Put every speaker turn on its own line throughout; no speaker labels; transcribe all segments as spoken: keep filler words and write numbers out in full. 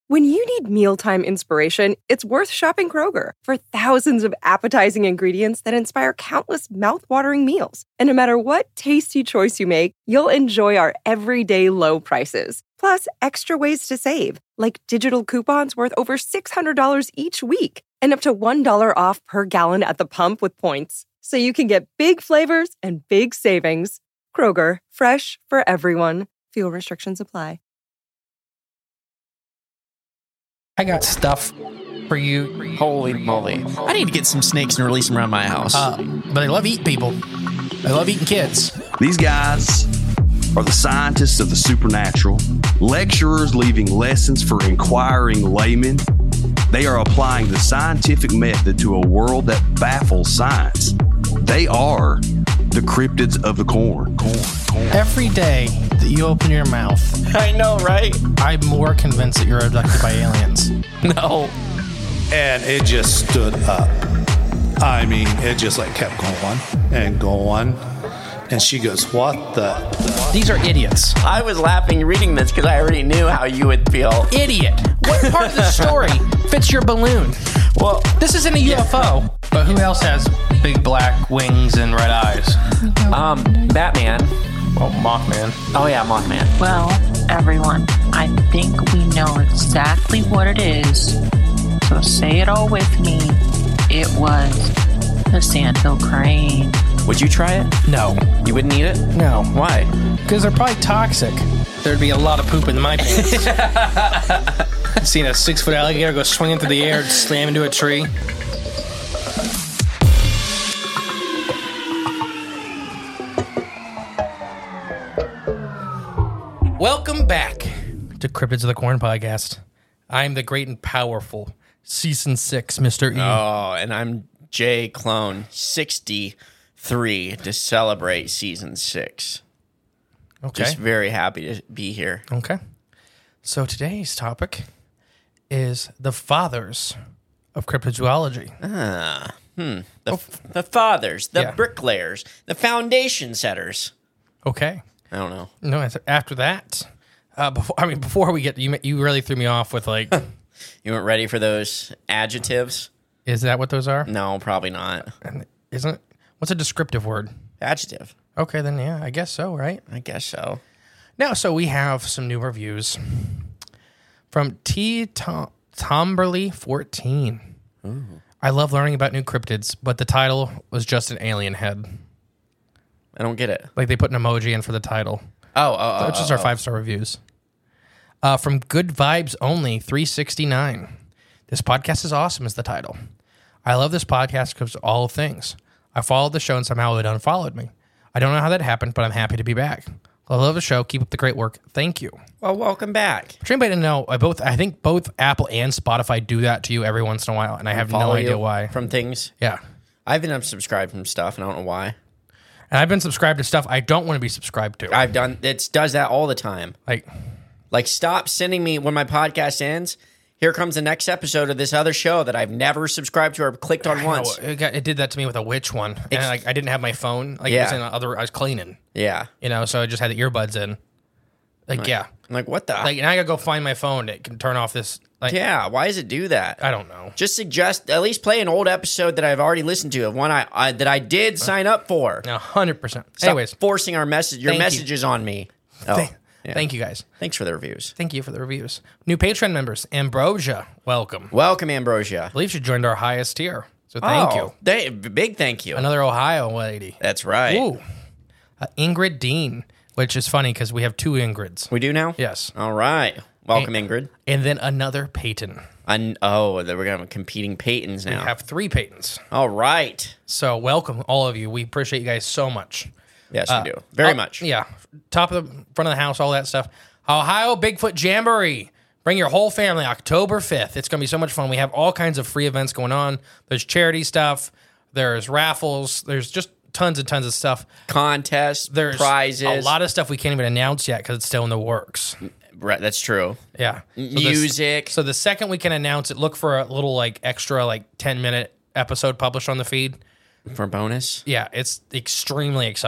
When you need mealtime inspiration, it's worth shopping Kroger for thousands of appetizing ingredients that inspire countless mouthwatering meals. And no matter what tasty choice you make, you'll enjoy our everyday low prices. Plus, extra ways to save, like digital coupons worth over six hundred dollars each week and up to one dollar off per gallon at the pump with points. So you can get big flavors and big savings. Kroger, fresh for everyone. Fuel restrictions apply.
I got stuff for you.
Holy moly. I need to get some snakes and release them around my house.
Uh, but they love eating people. They love eating kids.
These guys are the scientists of the supernatural, lecturers leaving lessons for inquiring laymen. They are applying the scientific method to a world that baffles science. They are the cryptids of the corn. Corn, corn.
Every day that you open your mouth,
I know, right?
I'm more convinced that you're abducted by aliens.
No.
And it just stood up. I mean, it just like kept going and going. And she goes, what the, the?
These are idiots.
I was laughing reading this because I already knew how you would feel.
Idiot. What part of the story fits your balloon?
Well,
this isn't a U F O. But who else has big black wings and red eyes?
Um, Batman.
Well, Mothman.
Oh, yeah, Mothman.
Well, everyone, I think we know exactly what it is. So say it all with me. It was the Sandhill Crane.
Would you try it?
No.
You wouldn't eat it?
No.
Why?
Because they're probably toxic. There'd be a lot of poop in my pants. Seen a six-foot alligator go swinging through the air and slam into a tree. Welcome back to Cryptids of the Corn podcast. I'm the great and powerful Season six, Mister E.
Oh, and I'm Jay Clone, sixty-three, to celebrate Season six.
Okay.
Just very happy to be here.
Okay. So today's topic is the fathers of cryptozoology.
Ah, hmm. The, oh. the fathers, the
yeah.
bricklayers, the foundation setters.
Okay.
I don't know.
No, after that, uh, before I mean, before we get, you you really threw me off with like.
You weren't ready for those adjectives?
Is that what those are?
No, probably not.
And isn't what's a descriptive word?
Adjective.
Okay, then yeah, I guess so, right?
I guess so.
Now, so we have some new reviews from T. Tom- Tomberly fourteen. Ooh. I love learning about new cryptids, but the title was just an alien head.
I don't get it.
Like they put an emoji in for the title.
Oh, oh, oh.
Which is
oh,
our five-star reviews. Uh, from Good Vibes Only, three sixty-nine. This podcast is awesome is the title. I love this podcast because of all things. I followed the show and somehow it unfollowed me. I don't know how that happened, but I'm happy to be back. I love the show. Keep up the great work. Thank you.
Well, welcome back.
For anybody to know, I both I think both Apple and Spotify do that to you every once in a while, and I have no idea why.
From things?
Yeah.
I've been unsubscribed from stuff, and I don't know why.
And I've been subscribed to stuff I don't want to be subscribed to.
I've done it does that all the time.
Like,
like stop sending me when my podcast ends. Here comes the next episode of this other show that I've never subscribed to or clicked on once.
It, got, it did that to me with a witch one, and
Ex-
like I didn't have my phone. Like
yeah.
it was in other, I was cleaning.
Yeah,
you know, so I just had the earbuds in. Like,
like
yeah,
I'm like what the?
Like now I gotta go find my phone. It can turn off this. Like,
yeah, why does it do that?
I don't know.
Just suggest at least play an old episode that I've already listened to of one I, I that I did sign up for.
A hundred percent.
Stop
Anyways,
forcing our message, your
Thank
messages
you.
on me. Oh.
Thank,
Yeah.
Thank you guys.
Thanks for the reviews.
Thank you for the reviews. New Patreon members, Ambrosia, welcome.
Welcome, Ambrosia.
I believe she joined our highest tier, so thank
oh,
you.
They, big thank you.
Another Ohio lady.
That's right.
Ooh. Uh, Ingrid Dean, which is funny because we have two Ingrids.
We do now?
Yes.
All right. Welcome,
and,
Ingrid.
And then another Peyton.
And, oh, we're going to have competing Peytons now.
We have three Peytons.
All right.
So welcome, all of you. We appreciate you guys so much.
Yes,
uh,
we do. Very
uh,
much.
Yeah. Top of the front of the house, all that stuff. Ohio Bigfoot Jamboree. Bring your whole family October fifth. It's going to be so much fun. We have all kinds of free events going on. There's charity stuff. There's raffles. There's just tons and tons of stuff.
Contests,
There's
prizes.
a lot of stuff we can't even announce yet because it's still in the works.
Right, that's true.
Yeah. So
Music.
This, so the second we can announce it, look for a little like extra like ten minute episode published on the feed.
For bonus?
Yeah, it's extremely exciting.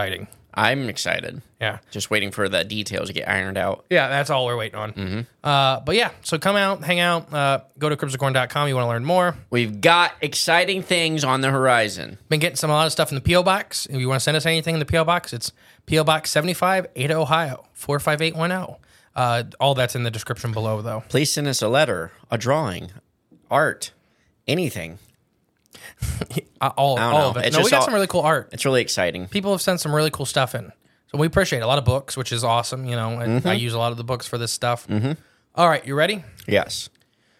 I'm excited.
Yeah.
Just waiting for the details to get ironed out.
Yeah, that's all we're waiting on. Mm-hmm. Uh, but yeah, so come out, hang out, uh, go to cryptocorn dot com. You want to learn more.
We've got exciting things on the horizon.
Been getting some a lot of stuff in the P O box. If you want to send us anything in the P O box, it's P O Box seventy-five, Ada, Ohio four five eight one zero. Uh, all that's in the description below, though.
Please send us a letter, a drawing, art, anything.
uh, all
I don't
all
know.
of it.
It's
No, we
just
got
all-
some really cool art.
It's really exciting.
People have sent some really cool stuff in. So we appreciate it. A lot of books, which is awesome. You know, and I use a lot of the books for this stuff. Mm-hmm. All right, you ready?
Yes.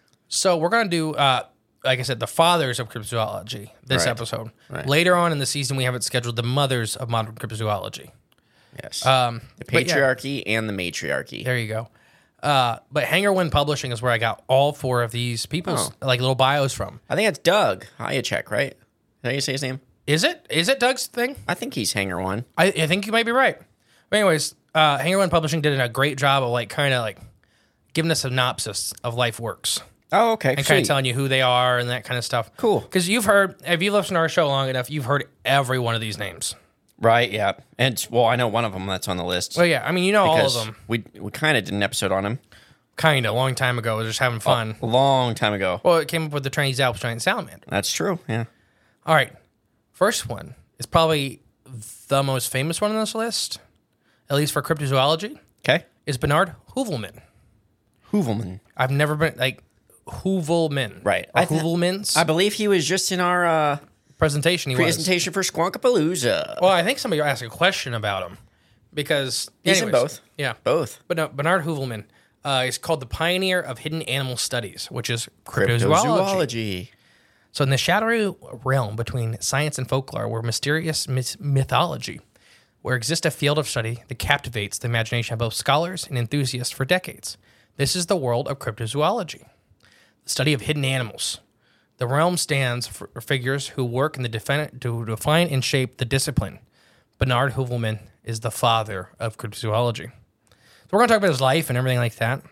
So we're going to do, uh, like I said, the fathers of cryptozoology this
Right.
episode.
Right.
Later on in the season, we have it scheduled the mothers of modern cryptozoology.
Yes.
Um,
the
but yeah,
patriarchy and the matriarchy.
there you go. Uh, but Hanger One Publishing is where I got all four of these people's
Oh.
like little bios from.
I think it's Doug Hayacek, right? Is that how you say his name?
Is it? Is it Doug's thing?
I think he's Hanger One.
I, I think you might be right. But anyways, uh, Hanger One Publishing did a great job of like kind of like giving a synopsis of Life Works
Oh, okay.
and kind of telling you who they are and that kind of stuff.
Cool.
Because you've heard, if you've listened to our show long enough, you've heard every one of these names.
Right, yeah. And, well, I know one of them that's on the list.
Well, yeah, I mean, you know all of
because
them.
We, we kind of did an episode on him
Kind of, a long time ago. We were just having fun.
a long time ago.
Well, it came up with the Chinese Alps giant salamander.
That's true, yeah.
All right. First one is probably the most famous one on this list, at least for cryptozoology,
Okay.
is Bernard Heuvelman.
Hoovelman.
I've never been, like, Heuvelman.
Right.
Or
I th-
Heuvelmans.
I believe he was just in our uh,
presentation he was.
presentation for Squonkapalooza.
Well, I think somebody asked a question about him because
He's in
anyways,
both.
Yeah,
Both.
But no, Bernard Heuvelman uh, is called the pioneer of hidden animal studies, which is cryptozoology.
Cryptozoology.
So, in the shadowy realm between science and folklore, where mysterious myth- mythology, where exists a field of study that captivates the imagination of both scholars and enthusiasts for decades. This is the world of cryptozoology, the study of hidden animals. The realm stands for figures who work in the defin- to define and shape the discipline. Bernard Heuvelman is the father of cryptozoology. So we're going to talk about his life and everything like that.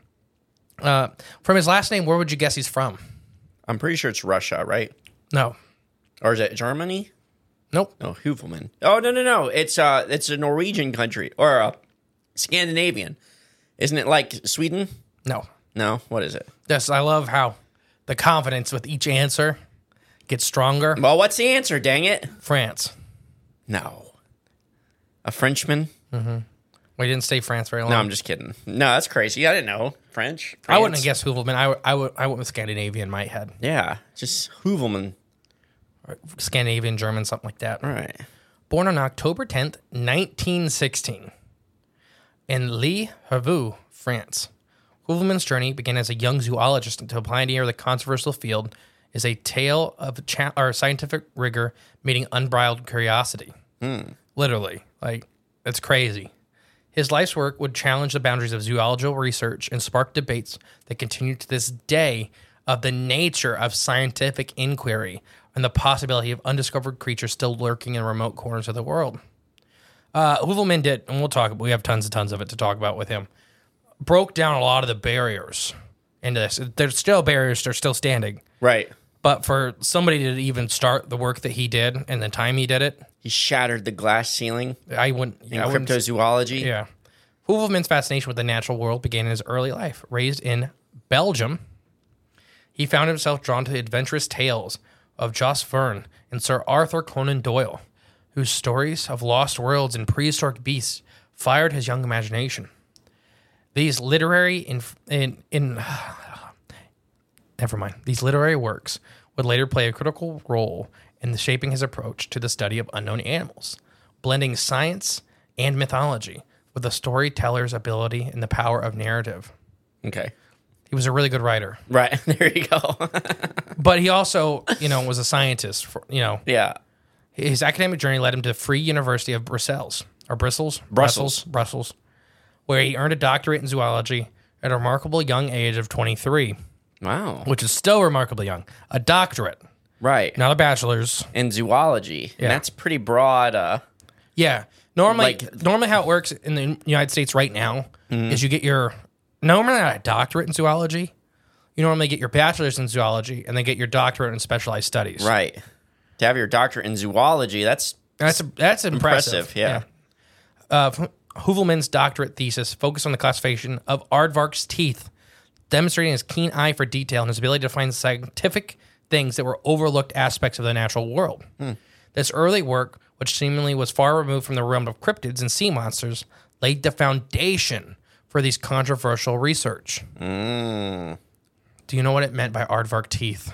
Uh, from his last name, where would you guess he's from?
I'm pretty sure it's Russia, right?
No.
Or is it Germany?
Nope.
No, Heuvelman. Oh, no, no, no. It's uh, it's a Norwegian country. Or uh, Scandinavian. Isn't it like Sweden?
No.
No? What is it?
Yes, I love how the confidence with each answer gets stronger.
Well, what's the answer, dang it?
France.
No. A Frenchman?
We didn't stay France very long.
No, I'm just kidding. No, that's crazy. I didn't know. French?
I wouldn't have
France?
guessed Heuvelman. I, w- I, w- I went with Scandinavian in my head.
Yeah, just Heuvelman.
Or Scandinavian, German, something like that.
All right.
Born on October tenth, nineteen sixteen, in Le Havre, France. Heuvelman's journey began as a young zoologist until pioneer of the controversial field is a tale of cha- or scientific rigor meeting unbridled curiosity. Literally. Like, it's crazy. His life's work would challenge the boundaries of zoological research and spark debates that continue to this day of the nature of scientific inquiry and the possibility of undiscovered creatures still lurking in remote corners of the world. Uh, Heuvelman did, and we'll talk, we have tons and tons of it to talk about with him, broke down a lot of the barriers into this. There's still barriers, they're still standing.
Right.
But for somebody to even start the work that he did and the time he did it,
He shattered the glass ceiling
I wouldn't.
in
I wouldn't
cryptozoology.
Yeah. Heuvelman's fascination with the natural world began in his early life. Raised in Belgium, he found himself drawn to the adventurous tales of Jos Verne and Sir Arthur Conan Doyle, whose stories of lost worlds and prehistoric beasts fired his young imagination. These literary in in, in never mind. These literary works would later play a critical role in the shaping his approach to the study of unknown animals, blending science and mythology with the storyteller's ability and the power of narrative.
Okay.
He was a really good writer,
Right. There you go.
but he also, you know, was a scientist. For, you know,
yeah.
his academic journey led him to the Free University of Brussels, or Brussels,
Brussels.
Brussels, where he earned a doctorate in zoology at a remarkable young age of twenty-three,
Wow.
which is still remarkably young. A doctorate,
Right.
not a bachelor's.
In zoology.
Yeah.
And that's pretty broad. Uh,
Yeah. Normally,
Like-
normally how it works in the United States right now
Mm-hmm.
is you get your normally not a doctorate in zoology. You normally get your bachelor's in zoology and then get your doctorate in specialized studies.
right. To have your doctorate in zoology, that's
That's that's impressive.
Impressive, yeah.
uh, Heuvelmann's doctorate thesis focused on the classification of aardvark's teeth, demonstrating his keen eye for detail and his ability to find scientific things that were overlooked aspects of the natural world. Hmm. This early work, which seemingly was far removed from the realm of cryptids and sea monsters, laid the foundation for these controversial research.
Mm.
Do you know what it meant by aardvark teeth?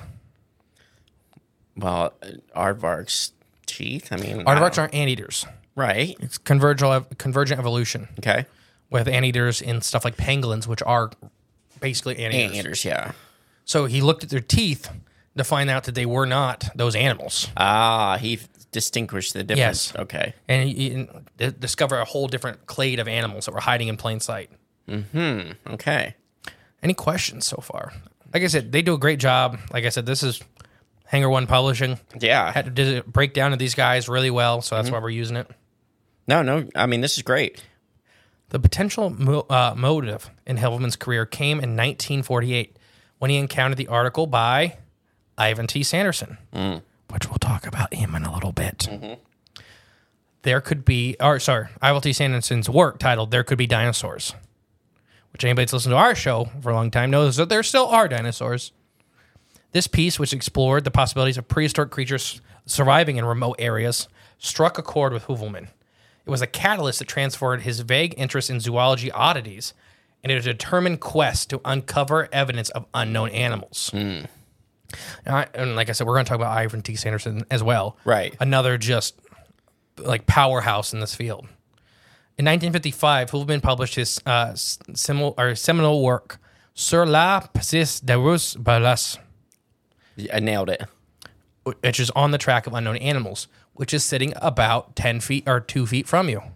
Well, aardvark's teeth? I mean...
Aardvarks aren't anteaters.
Right.
It's convergent, convergent evolution.
Okay.
With anteaters in stuff like pangolins, which are basically anteaters.
Anteaters, yeah.
So he looked at their teeth to find out that they were not those animals.
Ah, he distinguished the difference.
Yes.
Okay.
And he, he discovered a whole different clade of animals that were hiding in plain sight.
Mm-hmm. Okay.
Any questions so far? Like I said, they do a great job. Like I said, this is Hanger One Publishing.
Yeah.
Had to did a breakdown of these guys really well, so that's mm-hmm. why we're using it.
No, no. I mean, this is great.
The potential mo- uh, motive in Heuvelmann's career came in nineteen forty-eight when he encountered the article by Ivan T. Sanderson, mm. which we'll talk about him in a little bit. Mm-hmm. There could be, or sorry, Ivan T. Sanderson's work titled "There Could Be Dinosaurs," which anybody that's listened to our show for a long time knows that there still are dinosaurs. This piece, which explored the possibilities of prehistoric creatures surviving in remote areas, struck a chord with Heuvelmann. It was a catalyst that transferred his vague interest in zoology oddities into a determined quest to uncover evidence of unknown animals. Mm. And, I, and like I said, we're going to talk about Ivan T. Sanderson as well.
Right.
Another just like powerhouse in this field. In nineteen fifty-five, Heuvelmann published his uh, seminal, or seminal work, Sur la piste des Russes Balas.
I nailed it.
Which is on the track of unknown animals, which is sitting about ten feet or two feet from you.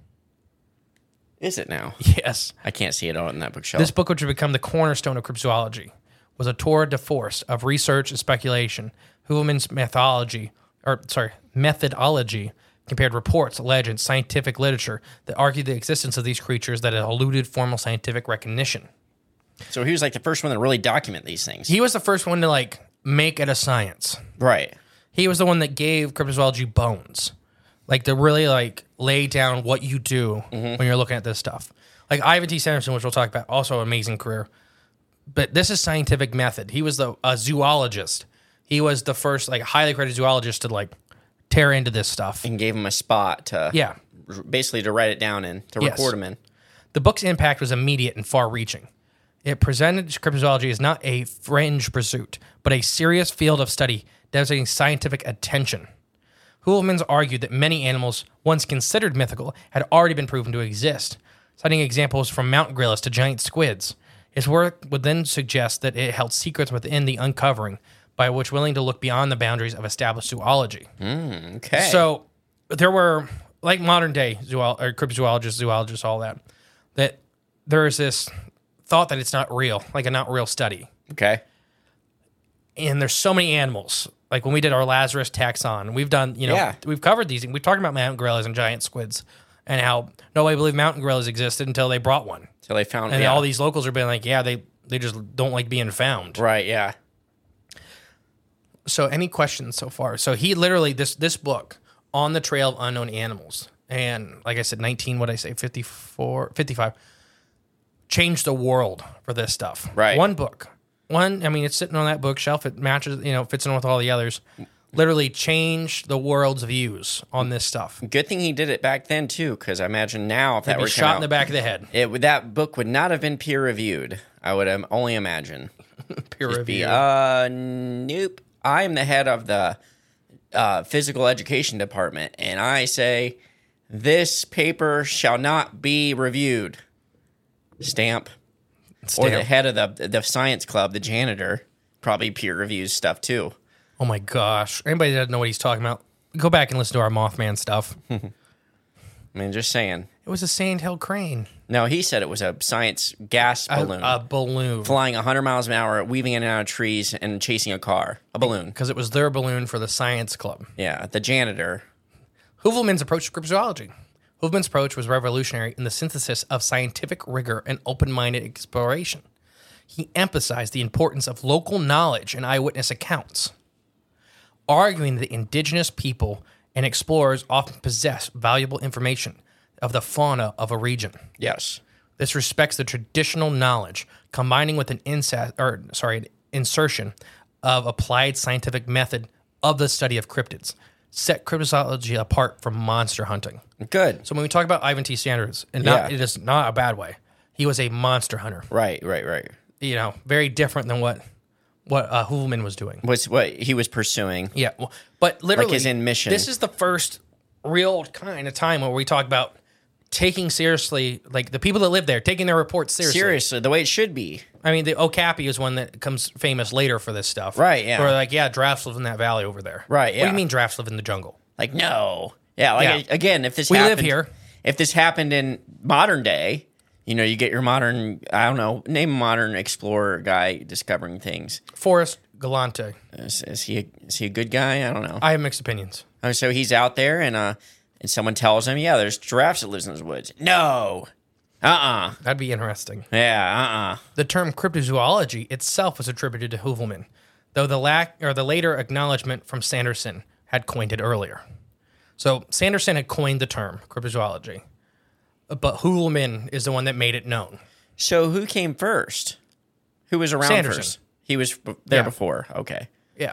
Is it now?
Yes.
I can't see it on that bookshelf.
This book, which would become the cornerstone of cryptozoology, was a tour de force of research and speculation. Heuvelmann's methodology, or sorry, methodology compared reports, legends, scientific literature that argued the existence of these creatures that had eluded formal scientific recognition.
So he was like the first one to really document these things.
He was the first one to like make it a science.
Right.
He was the one that gave cryptozoology bones. Like to really like lay down what you do mm-hmm. when you're looking at this stuff. Like Ivan T. Sanderson, which we'll talk about, also an amazing career. But this is scientific method. He was the a zoologist. He was the first like highly credited zoologist to like tear into this stuff.
And gave him a spot to
yeah.
basically to write it down and to
yes.
record him in.
The book's impact was immediate and far-reaching. It presented cryptozoology as not a fringe pursuit, but a serious field of study demonstrating scientific attention. Heuvelmann's argued that many animals once considered mythical had already been proven to exist, citing examples from mountain gorillas to giant squids. His work would then suggest that it held secrets within the uncovering, by which willing to look beyond the boundaries of established zoology.
Mm, okay.
So there were, like modern day zoolo- or cryptozoologists, zoologists, all that, that there is this thought that it's not real, like a not real study.
Okay.
And there's so many animals. Like when we did our Lazarus taxon, we've done, you know,
yeah.
we've covered these. We've talked about mountain gorillas and giant squids and how nobody believed mountain gorillas existed until they brought one.
Until they found
And
yeah.
all these locals are being like, yeah, they, they just don't like being found.
Right, yeah.
So any questions so far? So he literally, this this book, On the Trail of Unknown Animals, and like I said, nineteen, what did I say, fifty-four, fifty-five, changed the world for this stuff.
Right.
One book. One, I mean, it's sitting on that bookshelf. It matches, you know, fits in with all the others. Literally changed the world's views on this stuff.
Good thing he did it back then, too, because I imagine now if
He'd
that
be
were
shot
out,
in the back of the head.
It would, that book would not have been peer-reviewed. I would um, only imagine.
Peer
Just
reviewed.
Be, uh, nope. I am the head of the uh, physical education department, and I say this paper shall not be reviewed. Stamp.
Stamp.
Or the head of the the science club, the janitor, probably peer reviews stuff too.
Oh my gosh. Anybody that doesn't know what he's talking about, go back and listen to our Mothman stuff.
I mean, just saying.
It was a sandhill crane.
No, he said it was a science gas balloon.
A, a balloon.
Flying one hundred miles an hour, weaving in and out of trees, and chasing a car. A balloon.
Because it was their balloon for the science club.
Yeah, the janitor.
Heuvelmann's approach to cryptozoology. Heuvelmann's approach was revolutionary in the synthesis of scientific rigor and open-minded exploration. He emphasized the importance of local knowledge and eyewitness accounts, arguing that indigenous people and explorers often possess valuable information of the fauna of a region.
Yes.
This respects the traditional knowledge, combining with an insa- or sorry, an insertion of applied scientific method of the study of cryptids, set cryptozoology apart from monster hunting.
Good.
So when we talk about Ivan T. Sanders, and not,
Yeah.
it is not a bad way, he was a monster hunter.
Right, right, right.
You know, very different than what what uh, Hoovelman was doing.
Was what he was pursuing.
Yeah, well, but literally,
his in mission.
This is the first real kind of time where we talk about taking seriously, like the people that live there, taking their reports seriously.
Seriously, the way it should be.
I mean, the Okapi is one that comes famous later for this stuff.
Right, yeah.
Where like, yeah, giraffes live in that valley over there.
Right,
What do
yeah.
you mean giraffes live in the jungle?
Like, no. Yeah, like,
Yeah.
again, if this
We live
happened,
here.
If this happened in modern day, you know, you get your modern, I don't know, name a modern explorer guy discovering things.
Forrest Galante.
Is, is he a, is he a good guy? I don't know.
I have mixed opinions.
Oh, so he's out there and uh and someone tells him, yeah, there's giraffes that lives in the woods. No. Uh-uh.
That'd be interesting.
Yeah, uh-uh.
The term cryptozoology itself was attributed to Hoovelman, though the lack or the later acknowledgement from Sanderson had coined it earlier. So Sanderson had coined the term cryptozoology, but Hoovelman is the one that made it known.
So who came first? Who was around
Sanderson.
first? He was b- there
Yeah.
before. Okay.
Yeah,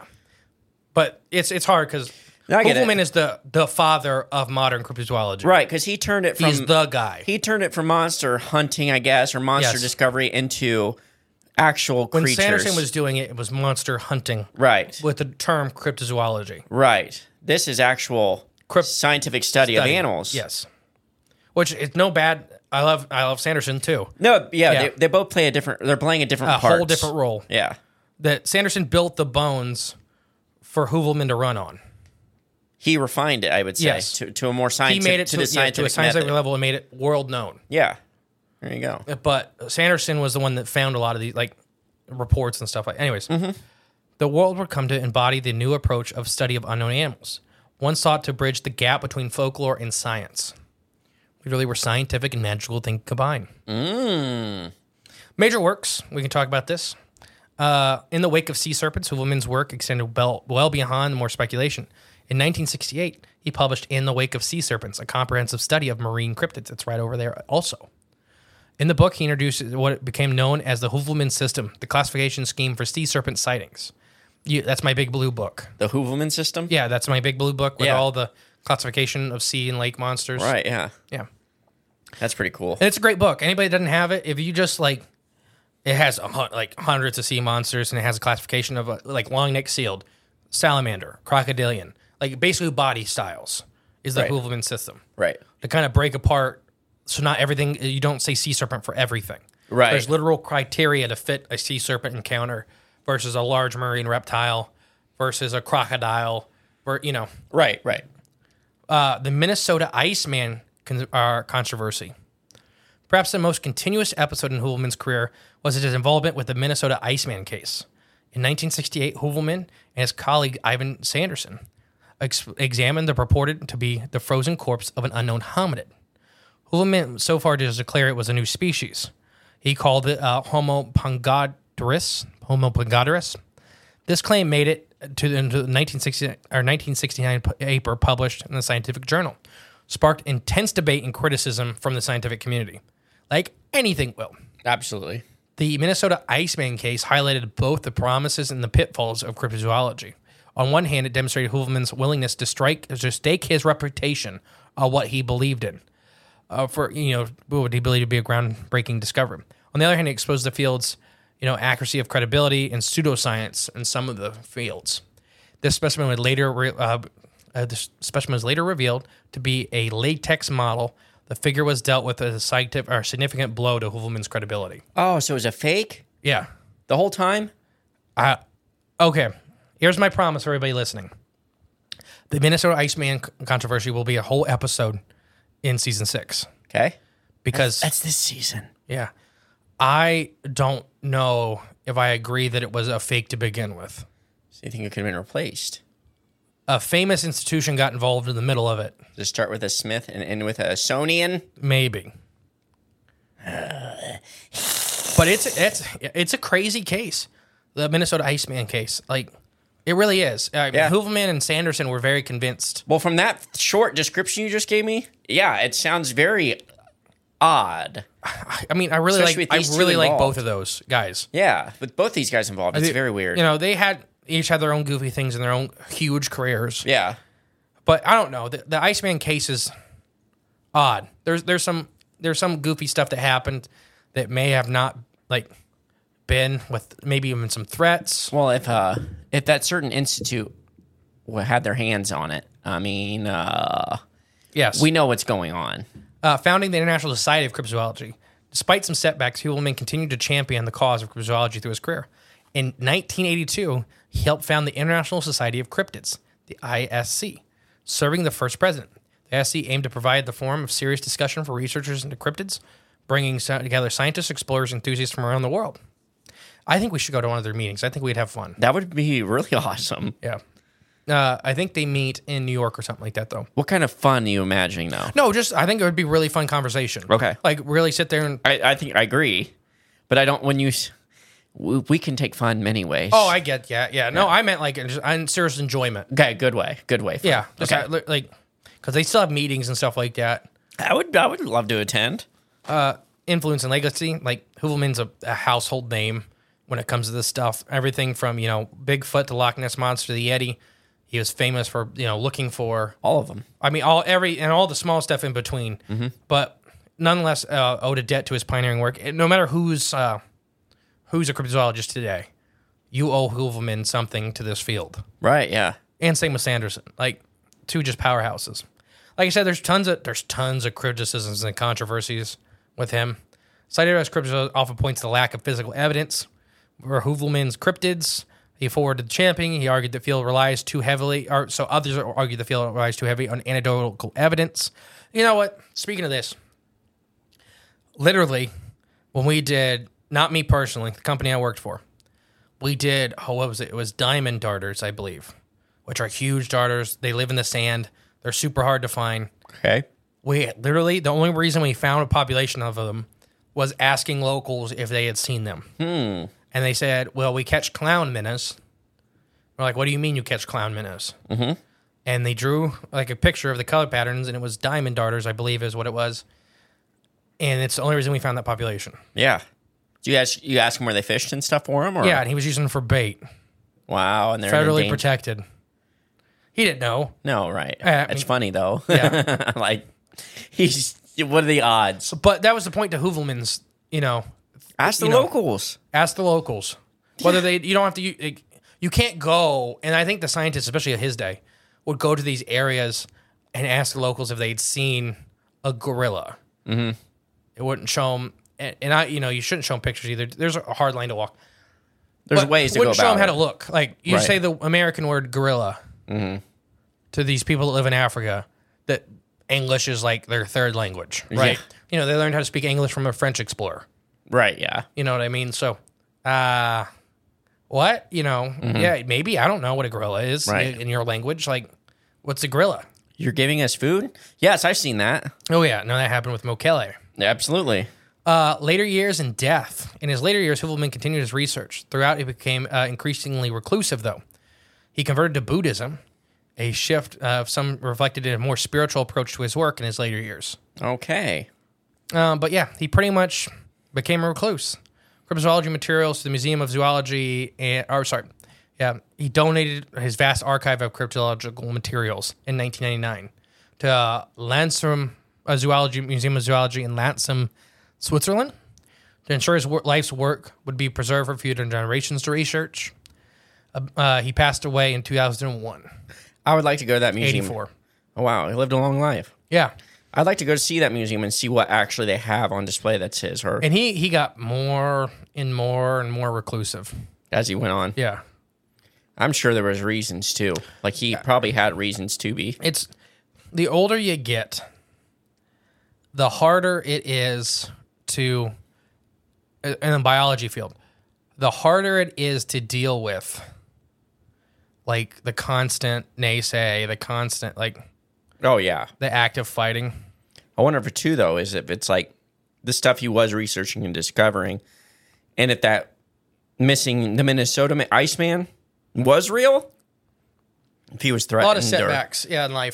but it's it's hard because
No, I get it.
Hoovelman is the the father of modern cryptozoology.
Right, because he turned it from
He's the guy.
he turned it from monster hunting, I guess, or monster
Yes.
discovery into actual
when
creatures.
Sanderson was doing it, it was monster hunting
right,
with the term cryptozoology.
right. This is actual
Crypt-
scientific study,
Study.
of animals.
Yes, which is no bad. I love I love Sanderson too.
No, yeah,
Yeah.
They, they both play a different. They're playing a different
A
parts.
whole different role.
Yeah,
That Sanderson built the bones for Hoovelman to run on.
he refined it. I would say
Yes.
to, to a more
He
scientific
made it
to,
to,
the
yeah,
scientific,
to a scientific
method.
level and made it world known.
Yeah, there you go.
But Sanderson was the one that found a lot of these like reports and stuff like. Anyways,
Mm-hmm.
the world would come to embody the new approach of study of unknown animals, one sought to bridge the gap between folklore and science. We really were scientific and magical thing combined.
Mm.
Major works, we can talk about this. Uh, in the wake of sea serpents, Hoovelman's work extended well, well beyond more speculation. In nineteen sixty-eight, he published In the Wake of Sea Serpents, a comprehensive study of marine cryptids. It's right over there also. In the book, he introduced what became known as the Hoovelman system, the classification scheme for sea serpent sightings. You, that's my big blue book.
The Hoovelman system.
Yeah, that's my big blue book with
Yeah.
all the classification of sea and lake monsters.
Right. Yeah,
Yeah.
that's pretty cool.
And it's a great book. Anybody that doesn't have it, if you just like, it has a, hun- like hundreds of sea monsters and it has a classification of uh, like long neck sealed, salamander, crocodilian, like basically body styles is the
Right.
Hoovelman system
Right.
to kind of break apart. So not everything, you don't say sea serpent for everything.
Right.
There's literal criteria to fit a sea serpent encounter versus a large marine reptile versus a crocodile, or, you know,
Right. Right.
uh, the Minnesota Iceman con- uh, controversy. Perhaps the most continuous episode in Hoovelman's career was his involvement with the Minnesota Iceman case. In nineteen sixty-eight, Hoovelman and his colleague Ivan Sanderson ex- examined the purported to be the frozen corpse of an unknown hominid. Hoovelman so far did declare it was a new species. He called it uh, Homo pongodarus. Homo pongodarus. This claim made it to the, into the nineteen sixty or nineteen sixty-nine paper published in the Scientific Journal, sparked intense debate and criticism from the scientific community, like anything will.
Absolutely.
The Minnesota Iceman case highlighted both the promises and the pitfalls of cryptozoology. On one hand, it demonstrated Hoovelman's willingness to strike, to stake his reputation on what he believed in, uh, for you know what he believed to be a groundbreaking discovery. On the other hand, it exposed the field's you know accuracy of credibility and pseudoscience in some of the fields. This specimen would later re- uh, uh, this specimen was later revealed to be a latex model. The figure was dealt with as a scientific or significant blow to Hoovelman's credibility.
Oh, so it was a fake
Yeah.
the whole time?
Uh, okay. Here's my promise for everybody listening. The Minnesota Iceman c- controversy will be a whole episode in season six.
Okay.
Because,
That's this season.
yeah, I don't know if I agree that it was a fake to begin with.
So you think it could have been replaced?
A famous institution got involved in the middle of it.
Just start with a Smith and end with a Sonian?
Maybe. But it's it's it's a crazy case, the Minnesota Iceman case. Like, it really is. Uh,
Yeah.
Hoovelman and Sanderson were very convinced.
Well, from that short description you just gave me, yeah, it sounds very odd.
I mean, I really
Especially
like.
with
I
these two
really like
involved.
both of those guys.
Yeah, with both these guys involved, it's
They-
very weird.
You know, they had each had their own goofy things and their own huge careers.
yeah.
But I don't know. The, the Iceman case is odd. There's there's some there's some goofy stuff that happened that may have not like been with maybe even some threats.
Well, if uh, if that certain institute wa- had their hands on it, I mean, uh,
Yes,
we know what's going on.
uh, founding the International Society of Cryptozoology. Despite some setbacks, Hubelman continued to champion the cause of cryptozoology through his career. In nineteen eighty-two, he helped found the International Society of Cryptids, the I S C, serving the first president. The I S C aimed to provide the forum of serious discussion for researchers into cryptids, bringing so- together scientists, explorers, enthusiasts from around the world. I think we should go to one of their meetings. I think we'd have fun.
That would be really awesome.
Yeah. Uh, I think they meet in New York or something like that, though.
What kind of fun are you imagining, though?
No, just I think it would be really fun conversation.
Okay.
Like really sit there and
I, I think I agree, but I don't. When you, s- we, we can take fun many ways.
oh, I get yeah, yeah. No, I meant like just in serious enjoyment.
okay, good way, good way. fun.
Yeah, just
okay.
uh, like because they still have meetings and stuff like that.
I would, I would love to attend.
Influence and legacy, like Hubelman's a, a household name when it comes to this stuff. Everything from you know Bigfoot to Loch Ness monster to the Yeti. He was famous for you know looking for
All of them.
I mean, all every and all the small stuff in between,
Mm-hmm.
but nonetheless uh, owed a debt to his pioneering work. And no matter who's uh, who's a cryptozoologist today, you owe Hubelman something to this field.
Right? Yeah.
And same with Sanderson, like two just powerhouses. Like I said, there's tons of there's tons of criticisms and controversies with him. Cited as cryptozoologist often points to the lack of physical evidence for Hubelman's cryptids. He forwarded the championing. He argued the field relies too heavily, or so others argue the field relies too heavy on anecdotal evidence. You know what? Speaking of this, literally, when we did, not me personally, the company I worked for, we did, oh, what was it? It was diamond darters, I believe, which are huge darters. They live in the sand. They're super hard to find.
Okay.
We literally, the only reason we found a population of them was asking locals if they had seen them.
Hmm.
And they said, well, we catch clown minnows. We're like, what do you mean you catch clown minnows? Mm-hmm. And they drew like a picture of the color patterns, and it was diamond darters, I believe is what it was. And it's the only reason we found that population.
Yeah. Do you ask you ask them where they fished and stuff for them? Or?
Yeah, and he was using them for bait.
Wow. And they're
Federally
endangered.
protected. He didn't know.
No, right.
I
it's
mean-
funny though.
Yeah.
like he's. What are the odds?
But that was the point to Hubelman's, you know,
Ask the
you know,
locals.
ask the locals. Whether they, you don't have to, you, you can't go, and I think the scientists, especially at his day, would go to these areas and ask the locals if they'd seen a gorilla. Mm-hmm. It wouldn't show them, and, and I, you know, you shouldn't show them pictures either. There's a hard line to walk.
There's
But
ways to go
wouldn't show
about
them how
it.
to look. Like you
Right.
say the American word gorilla to these people that live in Africa, that English is like their third language, right?
Yeah.
You know, they learned how to speak English from a French explorer.
Right. Yeah.
You know what I mean? So, uh, what? You know, yeah, maybe. I don't know what a gorilla is
Right.
in your language. Like, what's a gorilla?
You're giving us food? Yes, I've seen that.
Oh, yeah. No, that happened with Mokele.
Absolutely.
Uh, later years and death. In his later years, Hubelman continued his research. Throughout, he became uh, increasingly reclusive, though. He converted to Buddhism, a shift uh, some reflected in a more spiritual approach to his work in his later years.
Okay.
Uh, but yeah, he pretty much became a recluse. Cryptozoology materials to the Museum of Zoology, and, or sorry, yeah, he donated his vast archive of cryptozoological materials in nineteen ninety-nine to uh, Landsum uh, Zoology Museum of Zoology in Landsum, Switzerland, to ensure his wor- life's work would be preserved for future generations to research. Uh, uh, he passed away in two thousand one,
I would like to go to that museum.
eighty-four.
Oh, wow. He lived a long life.
Yeah.
I'd like to go to see that museum and see what actually they have on display that's his or
And he, he got more and more and more reclusive.
as he went on.
Yeah.
I'm sure there was reasons too. Like he probably had reasons to be.
It's the older you get, the harder it is to, in the biology field, the harder it is to deal with, like the constant naysay, the constant, like
Oh yeah.
the active fighting.
I wonder if it too though is if it's like the stuff he was researching and discovering, and if that missing the Minnesota Ma- Iceman was real. If he was
A
threatened,
lot of
or-
setbacks, yeah, in life.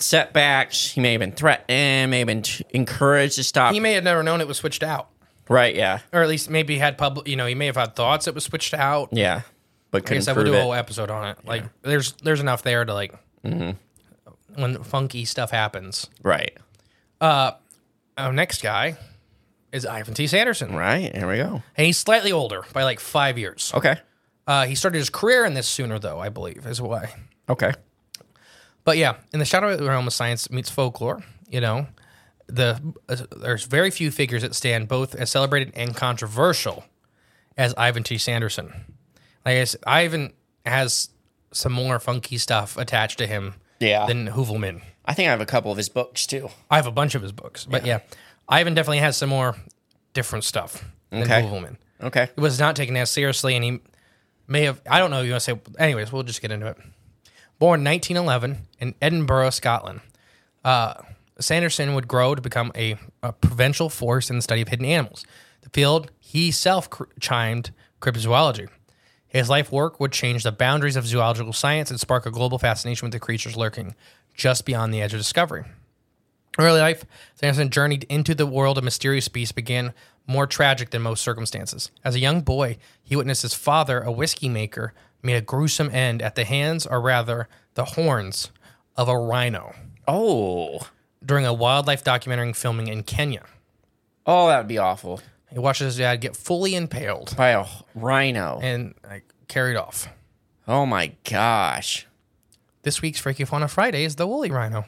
setbacks. He may have been threatened, may have been t- encouraged to stop.
He may have never known it was switched out.
Right, yeah.
Or at least maybe had public, you know, he may have had thoughts it was switched out.
Yeah. But
I
couldn't
guess I
prove
would do a
it.
whole episode on it. Like, there's there's enough there to, like,
Mm-hmm.
when funky stuff happens.
Right.
Uh, our next guy is Ivan T. Sanderson.
Right, here we go.
And he's slightly older by, like, five years.
Okay.
Uh, he started his career in this sooner, though, I believe, is why.
Okay.
But yeah, in the shadowy realm of science meets folklore, you know, the uh, there's very few figures that stand both as celebrated and controversial as Ivan T. Sanderson. Like I guess Ivan has some more funky stuff attached to him
Yeah.
than Hoovelman.
I think I have a couple of his books, too.
I have a bunch of his books, but yeah, Ivan definitely has some more different stuff than
Okay.
Hoovelman.
Okay.
It was not taken as seriously, and he may have, I don't know, you want to say, anyways, we'll just get into it. Born nineteen eleven in Edinburgh, Scotland, uh, Sanderson would grow to become a, a provincial force in the study of hidden animals, the field he self-chimed cryptozoology. His life work would change the boundaries of zoological science and spark a global fascination with the creatures lurking just beyond the edge of discovery. Early life, Sanderson journeyed into the world of mysterious beasts began more tragic than most circumstances. As a young boy, he witnessed his father, a whiskey maker, meet a gruesome end at the hands, or rather, the horns, of a rhino
Oh.
during a wildlife documentary filming in Kenya.
Oh, that would be awful.
He watched his dad get fully impaled
By a rhino.
and like, carried off.
Oh, my gosh.
This week's Freaky Fauna Friday is the woolly rhino.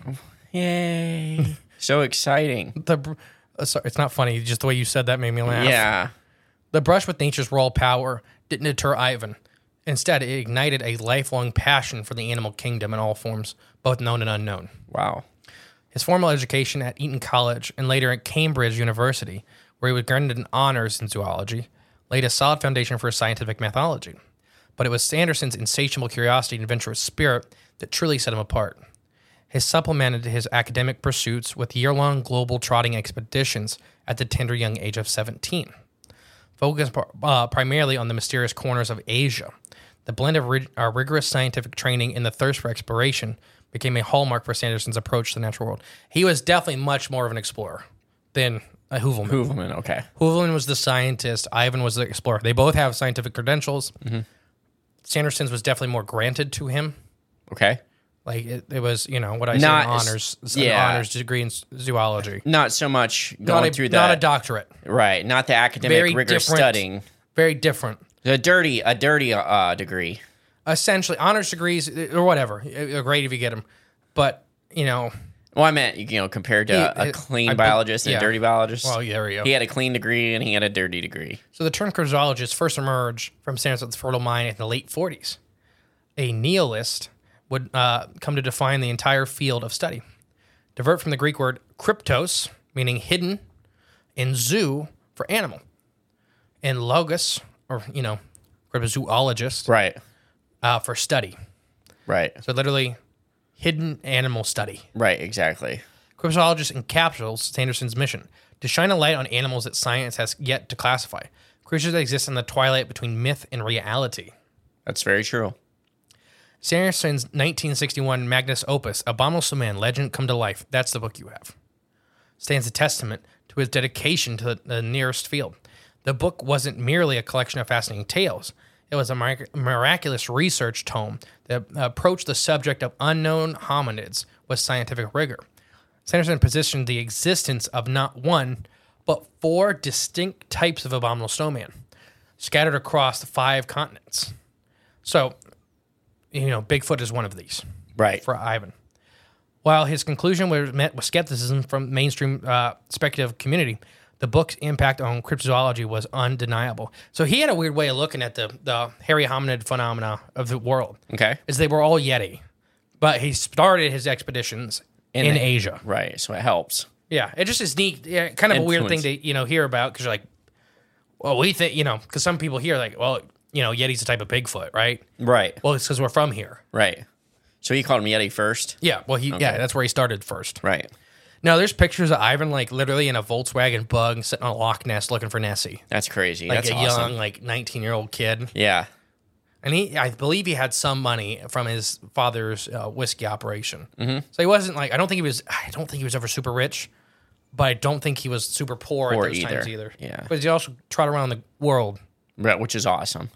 Yay. So exciting.
The br- uh, sorry, it's not funny. Just the way you said that made me laugh.
Yeah.
The brush with nature's raw power didn't deter Ivan. Instead, it ignited a lifelong passion for the animal kingdom in all forms, both known and unknown.
Wow.
His formal education at Eton College and later at Cambridge University, where he was granted an honors in zoology, laid a solid foundation for scientific methodology. But it was Sanderson's insatiable curiosity and adventurous spirit that truly set him apart. He supplemented his academic pursuits with year-long global trotting expeditions at the tender young age of seventeen. Focused uh, primarily on the mysterious corners of Asia, the blend of rig- uh, rigorous scientific training and the thirst for exploration became a hallmark for Sanderson's approach to the natural world. He was definitely much more of an explorer than a Hoovelman.
Hoovelman, okay.
Hoovelman was the scientist. Ivan was the explorer. They both have scientific credentials.
Mm-hmm.
Sanderson's was definitely more granted to him.
Okay.
Like it, it was, you know, what I
Not
say, an
as-
honors,
yeah.
an honors degree in zoology.
Not so much going
Not a,
through
not
that.
a doctorate.
Right. Not the academic
Very
rigorous
different.
studying.
Very different.
A dirty, a dirty uh, degree.
Essentially, honors degrees or whatever. They're great if you get them, but you know,
Well, I meant, you know, compared to
He-
a
it-
clean
I-
biologist and
yeah.
a dirty biologist.
well, yeah, there we go.
He had a clean degree and he had a dirty degree.
So the term cryptozoologist first emerged from Sanderson's fertile mind in the late forties. A nihilist would uh, come to define the entire field of study. Divert from the Greek word kryptos, meaning hidden, and zoo for animal, and logos, or, you know, cryptozoologist,
Right.
uh, for study.
Right.
So literally hidden animal study.
Right, exactly.
Cryptozoologist encapsulates Sanderson's mission to shine a light on animals that science has yet to classify, creatures that exist in the twilight between myth and reality.
That's very true.
Sanderson's nineteen sixty-one magnus opus, Abominable Man, Legend Come to Life, that's the book you have, stands a testament to his dedication to the, the nearest field. The book wasn't merely a collection of fascinating tales. It was a mirac- miraculous research tome that approached the subject of unknown hominids with scientific rigor. Sanderson positioned the existence of not one, but four distinct types of abominable snowman, scattered across the five continents. So, you know, Bigfoot is one of these
Right.
for Ivan. While his conclusion was met with skepticism from mainstream uh, speculative community, the book's impact on cryptozoology was undeniable. So he had a weird way of looking at the, the hairy hominid phenomena of the world.
Okay.
Is they were all Yeti. But he started his expeditions in,
In the-
Asia.
Right. So it helps.
Yeah, it just is neat. Yeah, kind of a weird thing
Influence.
to, you know, hear about because you're like, well, we think, you know, because some people hear like, well, you know, Yeti's a type of Bigfoot, right?
Right.
Well, it's because we're from here.
Right. So he called him Yeti first?
Yeah, well, he yeah, that's where he started first.
Right.
Now, there's pictures of Ivan like literally in a Volkswagen Bug sitting on a Loch Ness looking for Nessie,
That's crazy.
like
That's
a
awesome.
young like nineteen year old kid.
Yeah.
And he, I believe he had some money from his father's uh, whiskey operation.
Mm-hmm.
So he wasn't like, I don't think he was, I don't think he was ever super rich, but I don't think he was super poor,
Poor
at those
either.
times either.
Yeah.
But he also trotted around the world.
Right, which is awesome.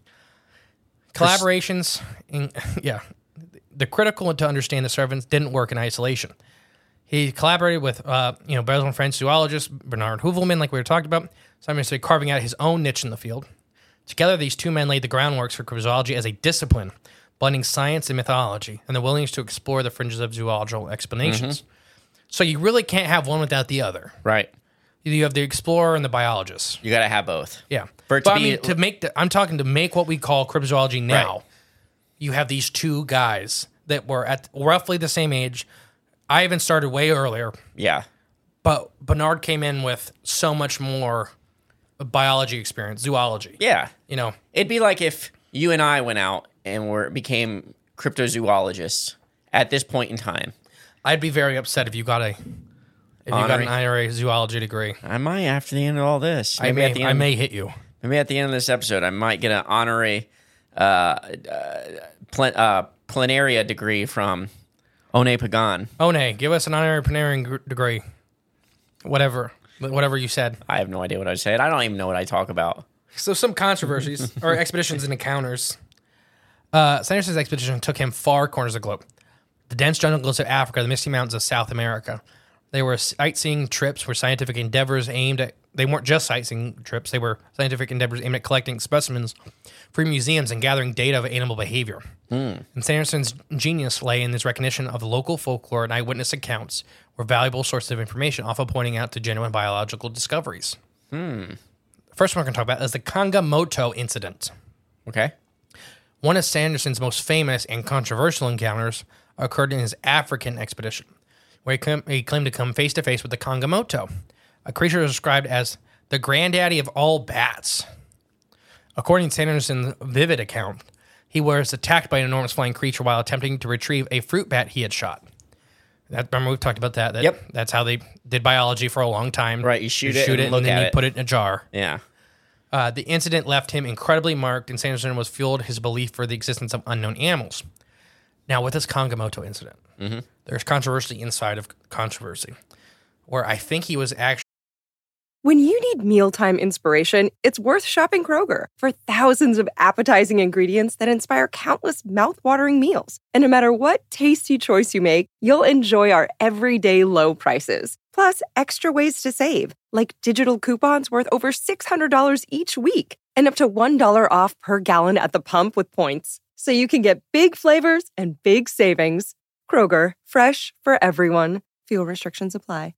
Collaborations, in, yeah. The critical to understand the servants didn't work in isolation. He collaborated with, uh, you know, Belgian French zoologist Bernard Heuvelman, like we were talking about, simultaneously carving out his own niche in the field. Together, these two men laid the groundwork for cryptozoology as a discipline, blending science and mythology, and the willingness to explore the fringes of zoological explanations. Mm-hmm. So you really can't have one without the other.
Right.
You have the explorer and the biologist.
You got to have both.
Yeah.
For it
but
to
I
be,
mean, to make the, I'm talking to make what we call cryptozoology now.
Right.
You have these two guys that were at roughly the same age. I even started way earlier.
Yeah.
But Bernard came in with so much more biology experience, zoology.
Yeah.
You know,
It'd be like if you and I went out and were became cryptozoologists at this point in time.
I'd be very upset if you got a if you got
Honorary.
an honorary zoology degree.
I might after the end of all this.
I
Maybe
may,
at the end,
I may hit you.
maybe at the end of this episode, I might get an honorary uh, uh, plen- uh, planaria degree from One Pagan.
One, give us an honorary plenary gr- degree. Whatever, whatever you said.
I have no idea what I said. I don't even know what I talk about.
So some controversies or expeditions and encounters. Uh, Sanderson's expedition took him far corners of the globe. The dense jungles of Africa, the misty mountains of South America. They were sightseeing trips where scientific endeavors aimed at, they weren't just sightseeing trips, they were scientific endeavors aimed at collecting specimens for museums and gathering data of animal behavior. Mm. And Sanderson's genius lay in his recognition of local folklore and eyewitness accounts were valuable sources of information, often pointing out to genuine biological discoveries.
Hmm.
The first one we're going to talk about is the Kangamoto incident.
Okay.
One of Sanderson's most famous and controversial encounters occurred in his African expedition, where he, com- he claimed to come face-to-face with the Kangamoto, a creature described as the granddaddy of all bats. According to Sanderson's vivid account, he was attacked by an enormous flying creature while attempting to retrieve a fruit bat he had shot. That, remember, we've talked about that. that.
Yep.
That's how they did biology for a long time.
Right, you shoot
You
it
shoot
and
it,
look
and then
at
you
it.
put it in a jar.
Yeah.
Uh, the incident left him incredibly marked, and Sanderson was fueled his belief for the existence of unknown animals. Now, with this Kangamoto incident, mm-hmm. there's controversy inside of controversy, where I think he was actually...
When you need mealtime inspiration, it's worth shopping Kroger for thousands of appetizing ingredients that inspire countless mouthwatering meals. And no matter what tasty choice you make, you'll enjoy our everyday low prices. Plus, extra ways to save, like digital coupons worth over six hundred dollars each week and up to one dollar off per gallon at the pump with points. So you can get big flavors and big savings. Kroger, fresh for everyone. Fuel restrictions apply.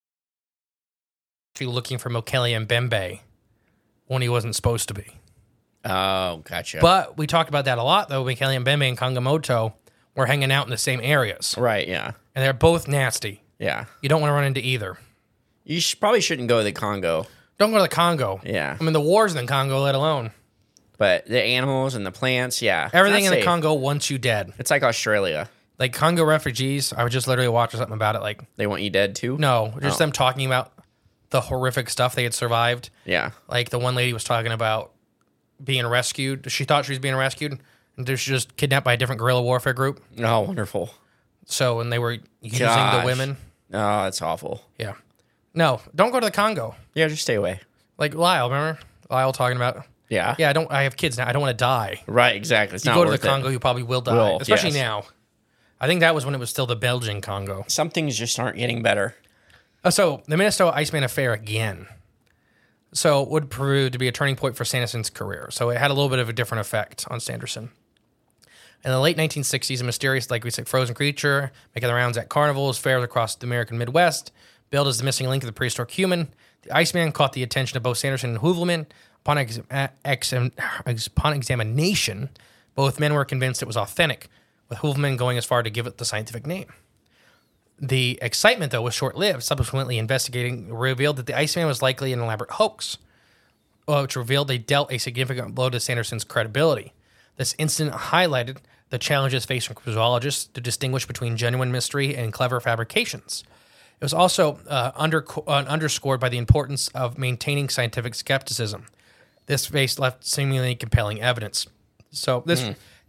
looking for Mokele Mbembe when he wasn't supposed to be.
Oh, gotcha.
But we talked about that a lot, though. Mokele Mbembe and Kangamoto were hanging out in the same areas.
Right, yeah.
And they're both nasty.
Yeah.
You don't want to run into either.
You sh- probably shouldn't go to the Congo.
Don't go to the Congo.
Yeah.
I mean, the wars in the Congo, let alone.
But the animals and the plants, yeah.
Everything
Not
in the
safe.
Congo wants you dead.
It's like Australia.
Like Congo refugees, I was just literally watching something about it. Like,
They want you dead too?
no, just
Oh.
them talking about the horrific stuff they had survived.
Yeah.
Like the one lady was talking about being rescued. She thought she was being rescued, and she was just kidnapped by a different guerrilla warfare group.
Oh, wonderful.
So, and they were using
Gosh.
the women.
Oh, that's awful.
Yeah. No, don't go to the Congo.
Yeah, just stay away.
Like Lyle, remember? Lyle talking about,
Yeah.
yeah, I don't. I have kids now. I don't want to die.
Right, exactly. It's
You
not
go to the
worth it.
Congo, you probably will die.
Will,
Especially
yes.
now. I think that was when it was still the Belgian Congo.
Some things just aren't getting better.
Uh, so, the Minnesota Iceman affair again. So, it would prove to be a turning point for Sanderson's career. So, it had a little bit of a different effect on Sanderson. In the late nineteen sixties, a mysterious, like we said, frozen creature making the rounds at carnivals, fairs across the American Midwest, billed as the missing link of the prehistoric human. The Iceman caught the attention of both Sanderson and Heuvelman. Upon, ex- ex- upon examination, both men were convinced it was authentic, with Heuvelman going as far to give it the scientific name. The excitement, though, was short-lived. Subsequently, investigating revealed that the Iceman was likely an elaborate hoax, which revealed they dealt a significant blow to Sanderson's credibility. This incident highlighted the challenges faced from cryptozoologists to distinguish between genuine mystery and clever fabrications. It was also uh, under, uh, underscored by the importance of maintaining scientific skepticism. This face left seemingly compelling evidence. So this, mm.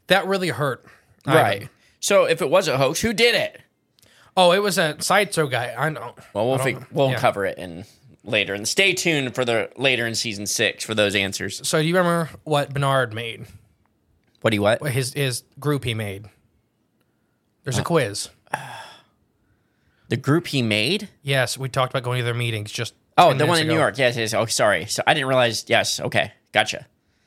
That really hurt.
Right.
Ivan.
So if it was a hoax, who did it?
Oh, it was a sideshow guy. I know.
Well, we'll
I
fig-
don't-
we'll
yeah.
cover it in later, and stay tuned for the later in season six for those answers.
So do you remember what Bernard made?
What do you what?
What his his group he made? There's a quiz.
The group he made?
Yes, we talked about going to their meetings. Just
Oh,
ten
the one
minutes
in New
ago.
York. Yes, yes. Oh, sorry. So I didn't realize. Yes. Okay. Gotcha.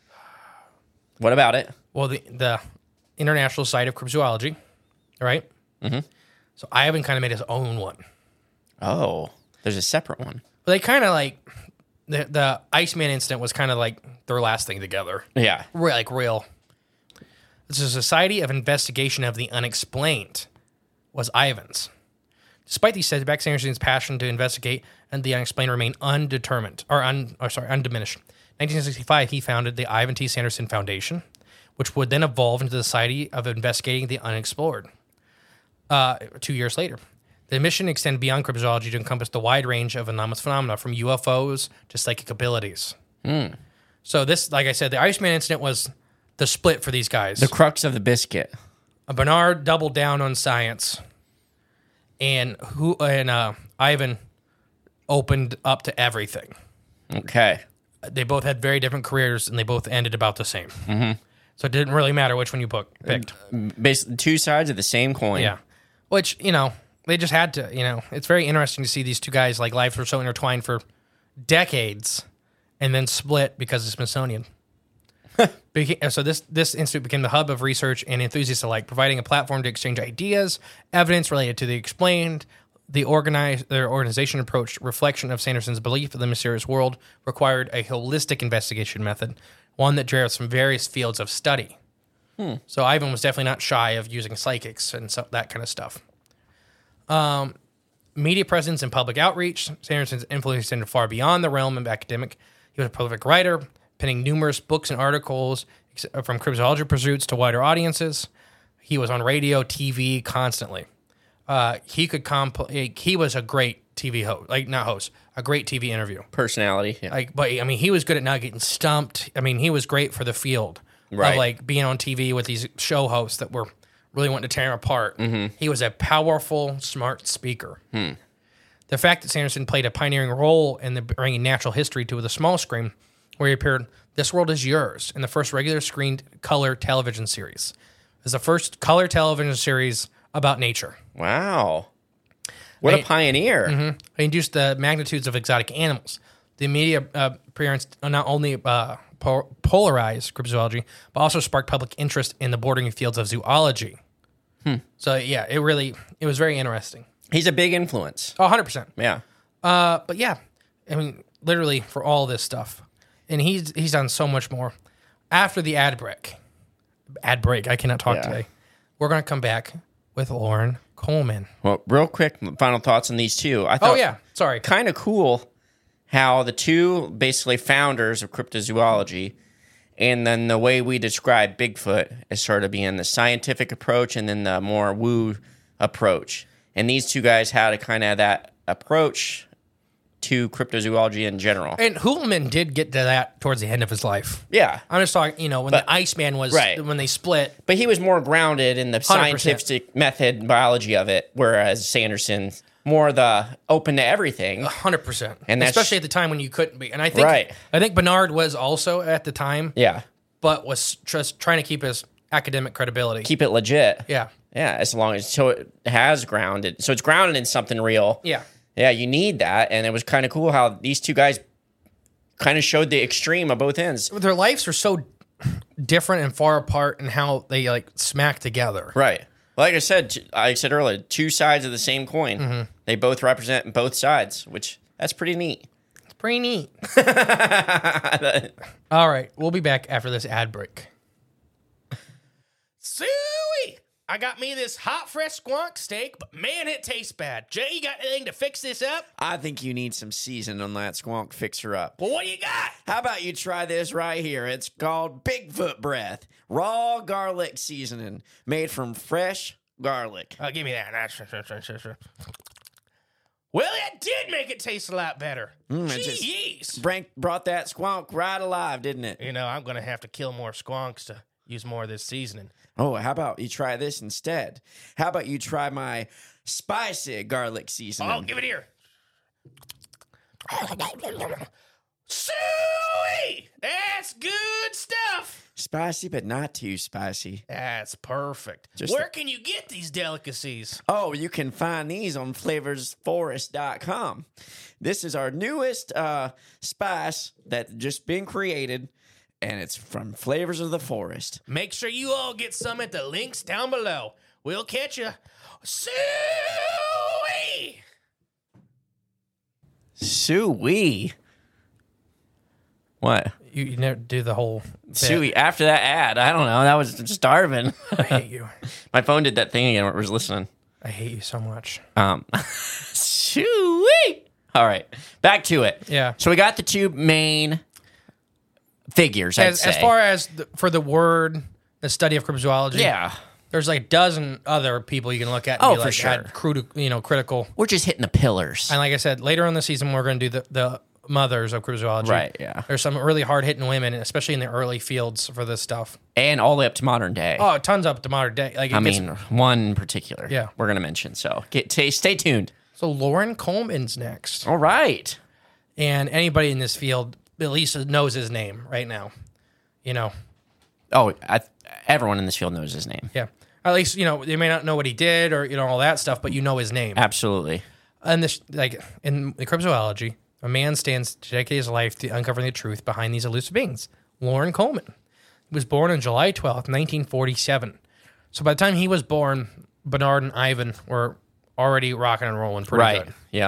What about it?
Well, the the International Society of Cryptozoology, right? Mm-hmm. So Ivan kind of made his own one.
Oh, there's a separate one.
But they kind of like the the Iceman incident was kind of like their last thing together.
Yeah.
Real, like real. It's a Society of Investigation of the Unexplained was Ivan's. Despite these setbacks, Sanderson's passion to investigate and the unexplained remained undetermined, or, un, or sorry, undiminished. In nineteen sixty-five, he founded the Ivan T. Sanderson Foundation, which would then evolve into the Society of Investigating the Unexplored. Uh, two years later, the mission extended beyond cryptozoology to encompass the wide range of anomalous phenomena, from U F Os to psychic abilities.
Mm.
So this, like I said, the Iceman incident was the split for these guys.
The crux of the biscuit.
Bernard doubled down on science, and who and uh, Ivan opened up to everything.
Okay.
They both had very different careers, and they both ended about the same. Mm-hmm. So it didn't really matter which one you book, picked.
Basically, two sides of the same coin.
Yeah, which you know they just had to. You know, it's very interesting to see these two guys like lives were so intertwined for decades, and then split because of Smithsonian. Beca- so this this institute became the hub of research and enthusiasts alike, providing a platform to exchange ideas, evidence related to the explained. The organize, their organization approach reflection of Sanderson's belief that the mysterious world required a holistic investigation method, one that draws from various fields of study. Hmm. So Ivan was definitely not shy of using psychics and so, that kind of stuff. Um, media presence and public outreach. Sanderson's influence extended far beyond the realm of academic. He was a prolific writer, penning numerous books and articles from cryptozoology pursuits to wider audiences. He was on radio, T V constantly. Uh, he could comp- He was a great T V host, like not host, a great T V interview.
Personality. Yeah.
Like, but I mean, he was good at not getting stumped. I mean, he was great for the field,
Right.
Of like being on T V with these show hosts that were really wanting to tear him apart. Mm-hmm. He was a powerful, smart speaker. Hmm. The fact that Sanderson played a pioneering role in the bringing natural history to the small screen, where he appeared, "This World Is Yours," in the first regular screened color television series. It was the first color television series about nature.
Wow. What
I-
a pioneer.
Mm-hmm. He induced the magnitudes of exotic animals. The media uh, appearance not only uh, po- polarized cryptozoology, but also sparked public interest in the bordering fields of zoology. Hmm. So, yeah, it really, it was very interesting.
He's a big influence.
Oh, one hundred percent.
Yeah.
Uh, but yeah, I mean, literally for all this stuff. And he's he's done so much more. After the ad break, ad break, I cannot talk
Yeah.
today, we're going to come back with Lauren Coleman.
Well, real quick, final thoughts on these two. I thought,
Oh, yeah. Sorry.
kind of cool how the two basically founders of cryptozoology and then the way we describe Bigfoot as sort of being the scientific approach and then the more woo approach. And these two guys had a kind of that approach to cryptozoology in general.
And Hulaman did get to that towards the end of his life.
Yeah.
I'm just talking, you know, when
But-
the Iceman was,
right.
when they split.
But he was more grounded in the
one hundred percent.
scientific method and biology of it, whereas Sanderson more the open to everything.
one hundred percent.
And that's-
especially at the time when you couldn't be. And I think
Right.
I think Bernard was also at the time,
Yeah.
but was just trying to keep his academic credibility.
Keep it legit.
yeah.
Yeah, as long as so it has grounded. So it's grounded in something real.
Yeah.
Yeah, you need that. And it was kind of cool how these two guys kind of showed the extreme of both ends.
Their lives are so different and far apart and how they like smack together.
Right. Like I said, t- I said earlier, two sides of the same coin.
Mm-hmm.
They both represent both sides, which that's pretty neat.
It's pretty neat. All right. We'll be back after this ad break. Suey! I got me this hot, fresh squonk steak, but man, it tastes bad. Jay, you got anything to fix this up?
I think you need some season on that squonk fixer up.
Well, what do you got?
How about you try this right here? It's called Bigfoot Breath. Raw garlic seasoning made from fresh garlic.
Uh, give me that. That's- that's- that's- that's- Well, it did make it taste a lot better.
Mm, it
Jeez.
just bring, brought that squonk right alive, didn't it?
You know, I'm going to have to kill more squonks to use more of this seasoning.
Oh, how about you try this instead? How about you try my spicy garlic seasoning?
Oh, give it here. Suey! That's good stuff.
Spicy, but not too spicy.
That's perfect.
Just
Where
the-
can you get these delicacies?
Oh, you can find these on flavors forest dot com. This is our newest uh, spice that just been created, and it's from Flavors of the Forest.
Make sure you all get some at the links down below. We'll catch you. Suey!
Suey. What?
You, you never do the whole bit.
Suey. After that ad, I don't know. That was starving.
I hate you.
My phone did that thing again where it was listening.
I hate you so much.
Um, Suey. All right, back to it.
Yeah.
So we got the two main figures. I'd
As,
say.
as far as the, for the word, the study of cryptozoology,
yeah,
there's like a dozen other people you can look at. And
Oh,
be
for
like,
sure.
had crude, you know, critical.
we're just hitting the pillars.
And like I said, later in the season, we're going to do the, the mothers of cryptozoology.
Right, yeah.
There's some really hard hitting women, especially in the early fields for this stuff.
And all the way up to modern day.
Oh, tons up to modern day. Like it
I
gets-
mean, one in particular.
Yeah.
we're gonna mention. So get t- stay tuned.
so Lauren Coleman's next,
All right.
and anybody in this field at least knows his name right now. You know,
Oh, I, everyone in this field knows his name.
yeah. At least you know they may not know what he did or you know all that stuff, but you know his name.
Absolutely.
And this, like in the cryptozoology, a man stands to dedicate his life to uncovering the truth behind these elusive beings. Lauren Coleman. He was born on July twelfth, nineteen forty-seven. So by the time he was born, Bernard and Ivan were already rocking and rolling pretty
Right.
good.
Yeah.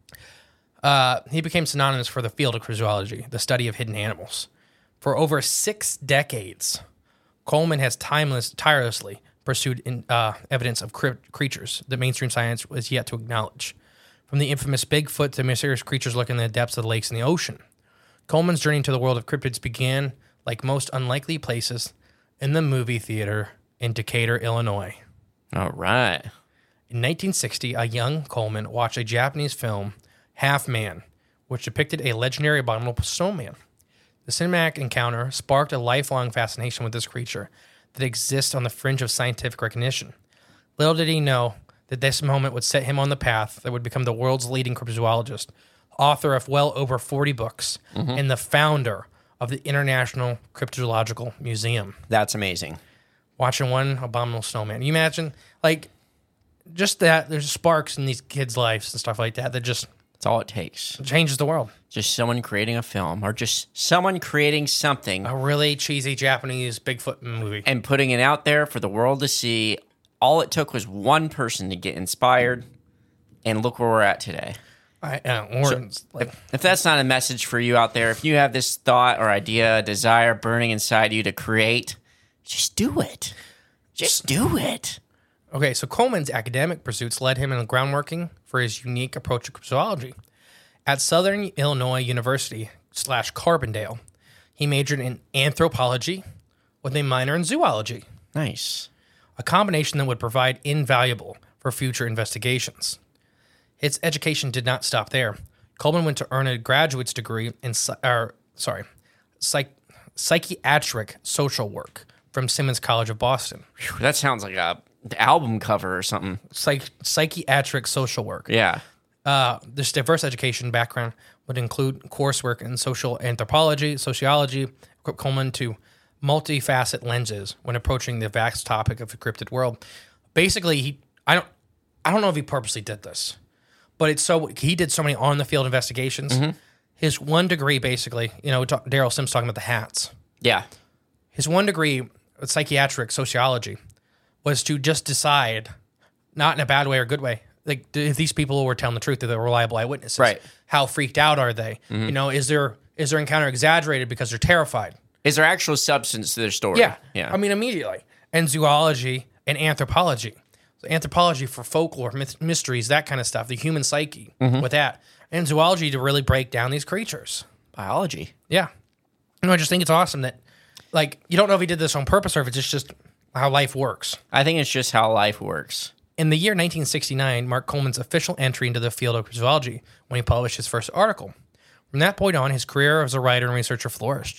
Uh, he became synonymous for the field of cryptozoology, the study of hidden animals. For over six decades, Coleman has timeless, tirelessly pursued in, uh, evidence of crypt creatures that mainstream science was yet to acknowledge. From the infamous Bigfoot to mysterious creatures lurking in the depths of the lakes and the ocean. Coleman's journey into the world of cryptids began, like most unlikely places, in the movie theater in Decatur, Illinois.
All right.
In nineteen sixty, a young Coleman watched a Japanese film, Half Man, which depicted a legendary abominable snowman. The cinematic encounter sparked a lifelong fascination with this creature that exists on the fringe of scientific recognition. Little did he know that this moment would set him on the path that would become the world's leading cryptozoologist, author of well over forty books, and the founder of the International Cryptozoological Museum.
That's amazing.
Watching one abominable snowman. You imagine, like, just that there's sparks in these kids' lives and stuff like that that just
That's all it takes.
changes the world.
Just someone creating a film or just someone creating something
A really cheesy Japanese Bigfoot movie.
and putting it out there for the world to see. All it took was one person to get inspired, and look where we're at today.
I, uh, Lauren's, like,
If that's not a message for you out there, if you have this thought or idea, desire burning inside you to create, just do it. Just do it.
okay, so Coleman's academic pursuits led him in the groundworking for his unique approach to cryptozoology. At Southern Illinois University slash Carbondale, he majored in anthropology with a minor in zoology,
Nice.
a combination that would provide invaluable for future investigations. His education did not stop there. Coleman went to earn a graduate's degree in psy- or, sorry, psych- psychiatric social work from Simmons College of Boston.
Whew, that sounds like a album cover or something.
Psych- psychiatric social work.
Yeah.
Uh, this diverse education background would include coursework in social anthropology, sociology, equip Coleman to multifaceted lenses when approaching the vast topic of the cryptid world. Basically, he I don't I don't know if he purposely did this, but it's so he did so many on the field investigations. His one degree, basically, you know, talk, Daryl Sims talking about the hats.
Yeah.
His one degree with psychiatric sociology was to just decide, not in a bad way or good way, like if these people were telling the truth, are they reliable eyewitnesses?
Right.
How freaked out are they? You know, is their is their encounter exaggerated because they're terrified?
Is there actual substance to their story?
Yeah.
Yeah.
I mean, immediately. And zoology and anthropology. So anthropology for folklore, myth- mysteries, that kind of stuff, the human psyche with that. And zoology to really break down these creatures.
biology.
Yeah. No, I just think it's awesome that, like, you don't know if he did this on purpose or if it's just how life works.
I think it's just how life works.
In the year nineteen sixty-nine marked Coleman's official entry into the field of cryptozoology when he published his first article. From that point on, his career as a writer and researcher flourished.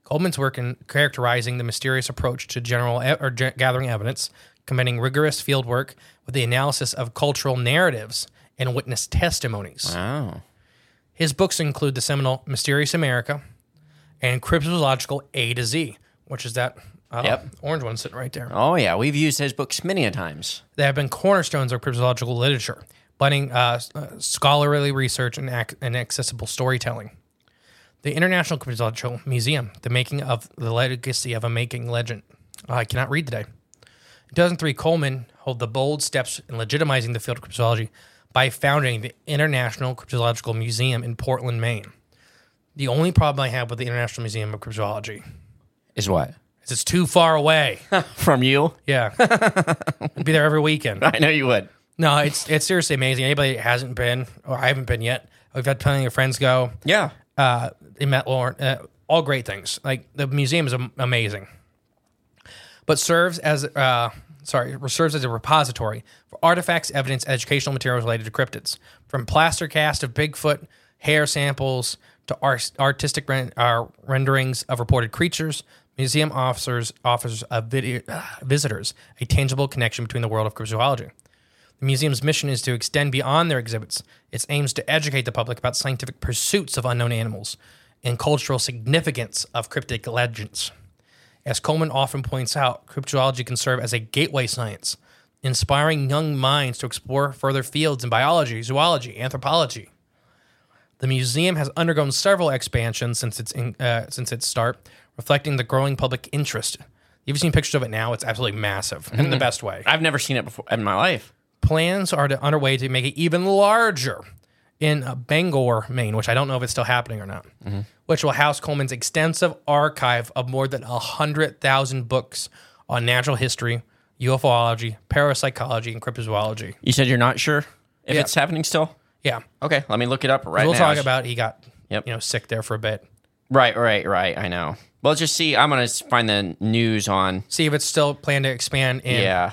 Coleman's work in characterizing the mysterious approach to general e- or ge- gathering evidence, combining rigorous field work with the analysis of cultural narratives and witness testimonies.
Wow.
His books include the seminal Mysterious America and Cryptozoological A to Z, which is that uh,
Yep.
orange one sitting right there.
Oh, yeah. We've used his books many a times.
They have been cornerstones of cryptozoological literature, blending uh, uh, scholarly research and, ac- and accessible storytelling. The International Cryptozoological Museum, the making of the legacy of a making legend. Oh, I cannot read today. In two thousand three, Coleman held the bold steps in legitimizing the field of cryptozoology by founding the International Cryptozoological Museum in Portland, Maine. The only problem I have with the International Museum of Cryptozoology
Is what?
is it's too far away.
From you?
Yeah. I'd be there every weekend.
I know you would.
No, it's it's seriously amazing. Anybody that hasn't been, or I haven't been yet, we've had plenty of friends go.
Yeah.
Uh, they met Lauren. Uh, all great things. Like the museum is am- amazing, but serves as uh, sorry serves as a repository for artifacts, evidence, educational materials related to cryptids, from plaster cast of Bigfoot, hair samples to art- artistic ren- uh, renderings of reported creatures. Museum officers offers a video, uh, visitors a tangible connection between the world of cryptozoology. The museum's mission is to extend beyond their exhibits. Its aims to educate the public about scientific pursuits of unknown animals and cultural significance of cryptic legends. As Coleman often points out, cryptozoology can serve as a gateway science, inspiring young minds to explore further fields in biology, zoology, anthropology. The museum has undergone several expansions since its in, uh, since its start, reflecting the growing public interest. You've seen pictures of it now; it's absolutely massive in the best way.
I've never seen it before in my life.
Plans are to, underway to make it even larger in uh, Bangor, Maine, which I don't know if it's still happening or not, mm-hmm. which will house Coleman's extensive archive of more than one hundred thousand books on natural history, UFOlogy, parapsychology, and cryptozoology.
You said you're not sure if
Yeah.
it's happening still?
Yeah.
Okay, let me look it up right
we'll
now.
talk about he got
Yep.
you know sick there for a bit.
Right, right, right. I know. Well, just see. I'm gonna find the news on.
See if it's still planned to expand in
Yeah.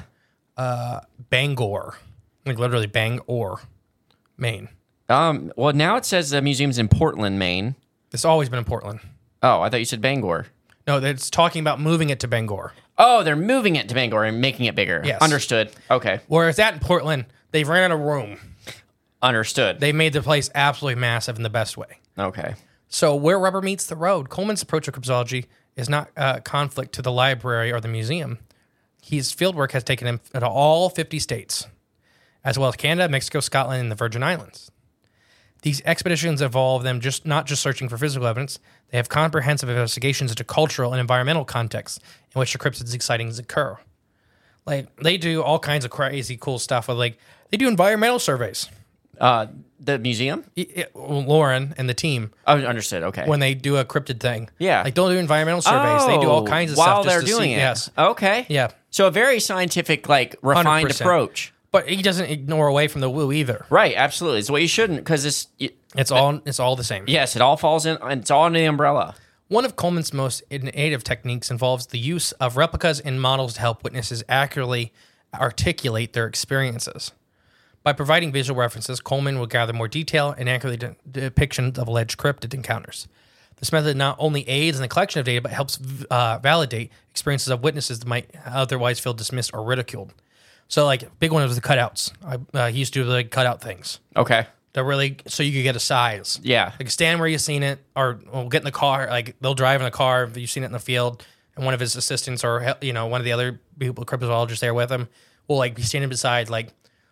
Bangor, like literally Bangor, Maine.
Um. Well, now it says the museum's in Portland, Maine.
It's always been in Portland.
Oh, I thought you said Bangor.
No, it's talking about moving it to Bangor.
Oh, they're moving it to Bangor and making it bigger.
Yes.
Understood. Okay.
Where it's at in Portland, they've ran out of room.
Understood.
They made the place absolutely massive in the best way.
Okay.
So where rubber meets the road, Coleman's approach to cryptozoology is not a conflict to the library or the museum. His fieldwork has taken him to all fifty states, as well as Canada, Mexico, Scotland, and the Virgin Islands. These expeditions involve them just not just searching for physical evidence. They have comprehensive investigations into cultural and environmental contexts in which the cryptids sightings occur. Like they do all kinds of crazy cool stuff with like they do environmental surveys.
Uh, the museum.
It- it- Lauren and the team
Oh, understood. Okay.
when they do a cryptid thing.
Yeah.
Like don't do environmental surveys. they do all
Oh,
kinds of
while
stuff. just
they're
to
doing
see,
it.
Yes.
Okay.
Yeah.
So a very scientific, like refined
one hundred percent.
approach.
But he doesn't ignore away from the woo either.
Right. Absolutely. It's what you shouldn't, because it's it,
It's all it's all the same.
yes, it all falls in. It's all under the umbrella.
One of Coleman's most innovative techniques involves the use of replicas and models to help witnesses accurately articulate their experiences. By providing visual references, Coleman will gather more detailed and accurate de- depictions of alleged cryptid encounters. This method not only aids in the collection of data, but helps uh, validate experiences of witnesses that might otherwise feel dismissed or ridiculed. So, like, big one was the cutouts. I, uh, he used to do like cutout things.
Okay.
They're really so you could get a size.
Yeah.
Like stand where you've seen it, or we'll get in the car. Like they'll drive in the car. You've seen it in the field, and one of his assistants or you know one of the other people, cryptozoologists there with him, will like be standing beside like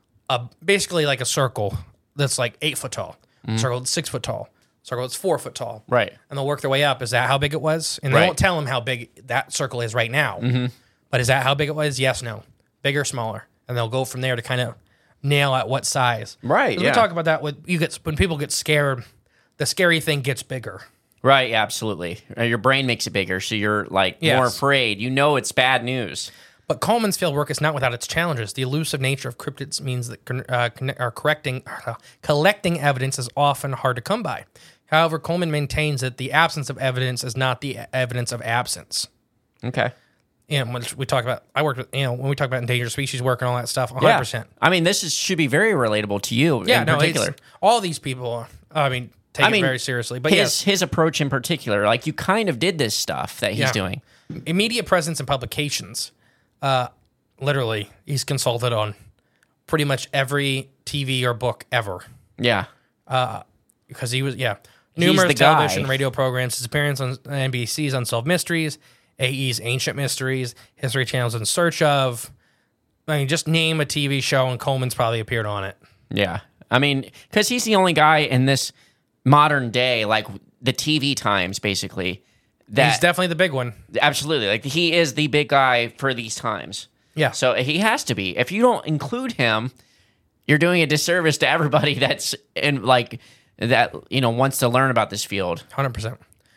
a basically like a circle that's like eight foot tall,
Mm-hmm.
circle that's six foot tall, circle that's four foot tall.
Right.
And they'll work their way up. Is that how big it was? And they
Right.
won't tell him how big that circle is right now. Mm-hmm. But is that how big it was? Yes, no, bigger, smaller, and they'll go from there to kind of nail at what size.
Right,
'Cause
yeah.
We talk about that with you get when people get scared, the scary thing gets bigger.
Right. Yeah, absolutely. Uh, Your brain makes it bigger, so you're like
Yes.
more afraid. You know it's bad news.
But Coleman's field work is not without its challenges. The elusive nature of cryptids means that con- uh, con- or correcting, uh, collecting evidence is often hard to come by. However, Coleman maintains that the absence of evidence is not the evidence of absence.
Okay.
You know, when we talk about, I worked with, you know, when we talk about endangered species work and all that stuff, one hundred percent.
I mean, this is should be very relatable to you
Yeah,
in
no,
particular.
it's, all these people, I mean, take
I
it
mean,
very seriously. But
his
yes,
his approach in particular, like you kind of did this stuff that he's
Yeah.
doing.
immediate presence in publications. Uh, literally, he's consulted on pretty much every T V or book ever.
Yeah.
Because he was, yeah.
He's
Numerous
the
television,
guy.
radio programs, his appearance on N B C's Unsolved Mysteries, A E's Ancient Mysteries, History Channel's In Search Of. I mean, just name a T V show and Coleman's probably appeared on it.
Yeah. I mean, because he's the only guy in this modern day, like the T V times, basically. That
He's definitely the big one.
absolutely, like he is the big guy for these times.
Yeah.
So he has to be. If you don't include him, you're doing a disservice to everybody that's in like that, you know, wants to learn about this field.
one hundred percent.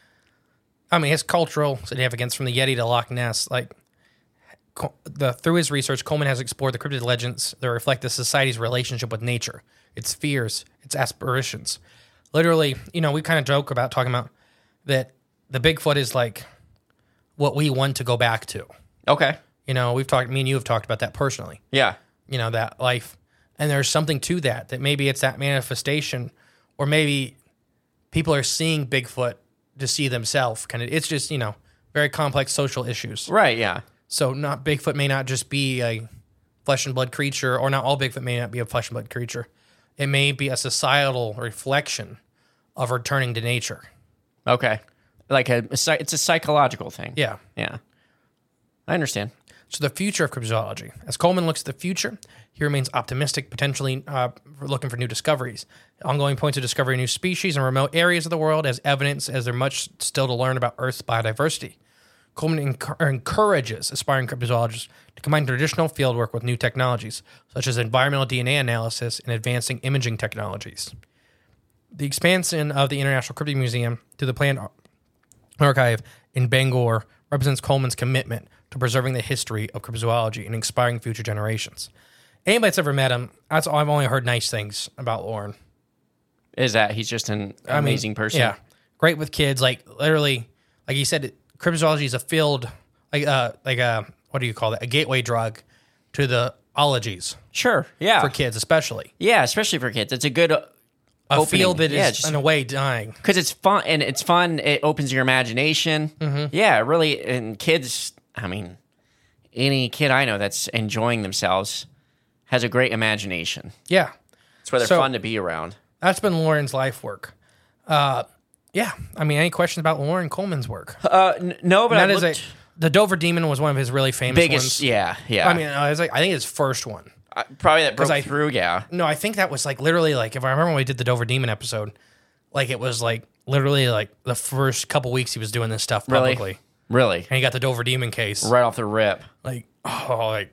I mean, his cultural significance from the Yeti to Loch Ness, like, Co- the through his research, Coleman has explored the cryptid legends that reflect the society's relationship with nature, its fears, its aspirations. Literally, you know, we kind of joke about talking about that the Bigfoot is like what we want to go back to.
Okay.
You know, we've talked, me and you have talked about that personally.
Yeah.
You know, that life. And there's something to that, that maybe it's that manifestation, or maybe people are seeing Bigfoot to see themselves. Kind of, it's just, you know, very complex social issues.
Right. Yeah.
So not Bigfoot may not just be a flesh and blood creature, or not all Bigfoot may not be a flesh and blood creature. It may be a societal reflection of returning to nature.
Okay. Like a, a psy- it's a psychological thing.
Yeah.
Yeah. I understand.
So the future of cryptozoology. As Coleman looks at the future, he remains optimistic, potentially uh, looking for new discoveries. Ongoing points of discovering new species in remote areas of the world as evidence as there's much still to learn about Earth's biodiversity. Coleman enc- encourages aspiring cryptozoologists to combine traditional fieldwork with new technologies, such as environmental D N A analysis and advancing imaging technologies. The expansion of the International Cryptid Museum to the planned ar- archive in Bangor represents Coleman's commitment to preserving the history of cryptozoology and inspiring future generations. Anybody that's ever met him, that's all, I've only heard nice things about Lauren.
Is that he's just an
I mean,
amazing person?
Yeah, great with kids. Like literally, like you said, cryptozoology is a field, like uh, like a what do you call that? A gateway drug to the ologies
Sure. Yeah.
for kids, especially
Yeah, especially for kids. It's a good uh,
a
opening.
field that is
Yeah, just-
in a way dying.
because it's fun and it's fun. It opens your imagination.
Mm-hmm.
Yeah, it really. And kids, I mean, any kid I know that's enjoying themselves has a great imagination.
Yeah,
It's why they're
So-
fun to be around.
that's been Lauren's life work. Uh, yeah, I mean, any questions about Lauren Coleman's work?
Uh, n- no, but
that
I
is a
looked
the Dover Demon was one of his really famous
biggest.
ones.
Yeah, yeah.
I mean, uh, it was like, I think his first one.
Uh, probably that broke
I-
through. Yeah,
No, I think that was like literally like if I remember when we did the Dover Demon episode, like it was like literally like the first couple weeks he was doing this stuff
really,
publicly,
really,
and he got the Dover Demon case.
right off the rip.
Like oh, like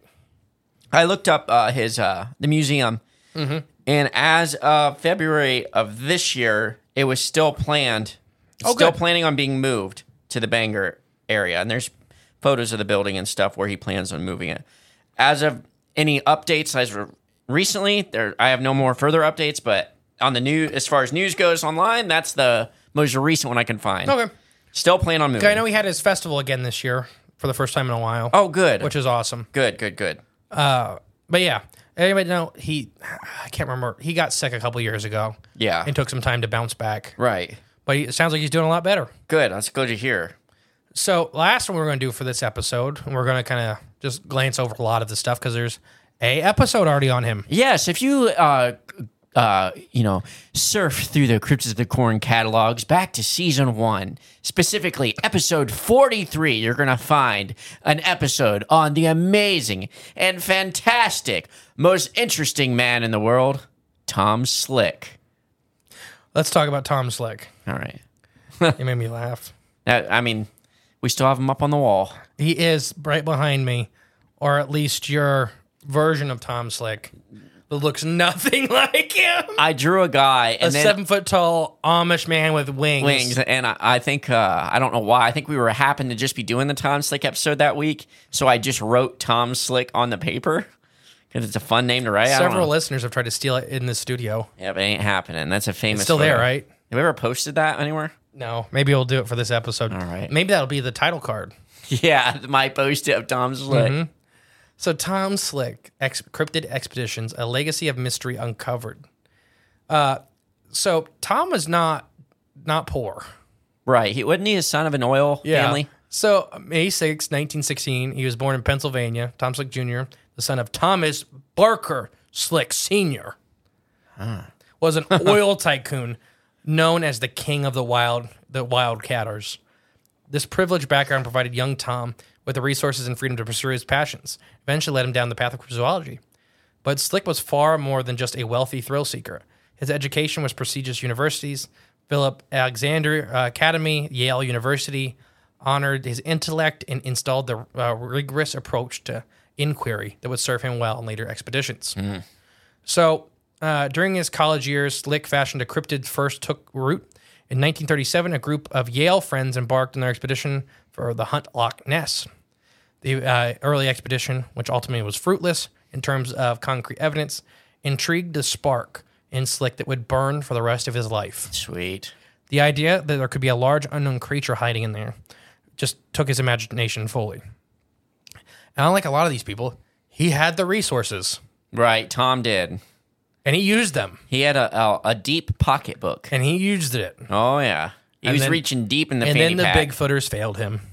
I looked up uh, his uh, the museum,
Mm-hmm.
and as of February of this year, it was still planned,
Oh,
still
good.
planning on being moved to the Bangor area. And there's photos of the building and stuff where he plans on moving it. As of any updates, as re- recently, there I have no more further updates. But on the new, as far as news goes online, that's the most recent one I can find.
okay.
Still plan on moving.
Okay, I know he had his festival again this year for the first time in a while.
Oh, good.
which is awesome.
good, good, good.
But yeah, anybody know he? I can't remember. He got sick a couple years ago.
Yeah.
and took some time to bounce back.
Right.
But he, it sounds like he's doing a lot better.
Good. That's good to hear.
So last one we're going to do for this episode, and we're going to kind of just glance over a lot of the stuff because there's a episode already on him.
Yes, if you uh uh you know surf through the Cryptids of the Corn catalogs back to season one, specifically episode forty-three, you're gonna find an episode on the amazing and fantastic, most interesting man in the world, Tom Slick.
Let's talk about Tom Slick.
All right.
He made me laugh.
Now, I mean, we still have him up on the wall.
He is right behind me, or at least your version of Tom Slick that looks nothing like him.
I drew a guy
A
and then
seven foot tall Amish man with wings.
wings, and I, I think uh, I don't know why. I think we were happened to just be doing the Tom Slick episode that week, so I just wrote Tom Slick on the paper because it's a fun name to write. I don't
Several
know.
listeners have tried to steal it in the studio.
Yeah, but it ain't happening. That's a famous.
It's still there,
photo.
right?
Have we ever posted that anywhere?
No, maybe we'll do it for this episode.
All right.
Maybe that'll be the title card.
Yeah, my post it of Tom Slick.
Mm-hmm. So Tom Slick, Ex- Cryptid Expeditions, A Legacy of Mystery Uncovered. Uh, so Tom was not not poor.
Right. He wasn't he a son of an oil family?
So May sixth, nineteen sixteen, he was born in Pennsylvania. Tom Slick Junior, the son of Thomas Barker Slick Senior, huh. was an oil tycoon known as the king of the wild, the wildcatters. This privileged background provided young Tom with the resources and freedom to pursue his passions, eventually led him down the path of cryptozoology. But Slick was far more than just a wealthy thrill seeker. His education was prestigious universities. Philip Alexander Academy, Yale University, honored his intellect and installed the uh, rigorous approach to inquiry that would serve him well in later expeditions. Mm. So, uh, during his college years, Slick fashioned a cryptid first took root. In nineteen thirty-seven, a group of Yale friends embarked on their expedition for the Hunt Loch Ness. The uh, early expedition, which ultimately was fruitless in terms of concrete evidence, intrigued the spark in Slick that would burn for the rest of his life.
Sweet.
The idea that there could be a large unknown creature hiding in there just took his imagination fully. And unlike a lot of these people, he had the resources.
Right, Tom did.
And he used them.
He had a a, a deep pocketbook.
And he used it.
Oh, yeah. He
and
was
then,
reaching deep in the
and
fanny
then the
pack.
Bigfooters failed him.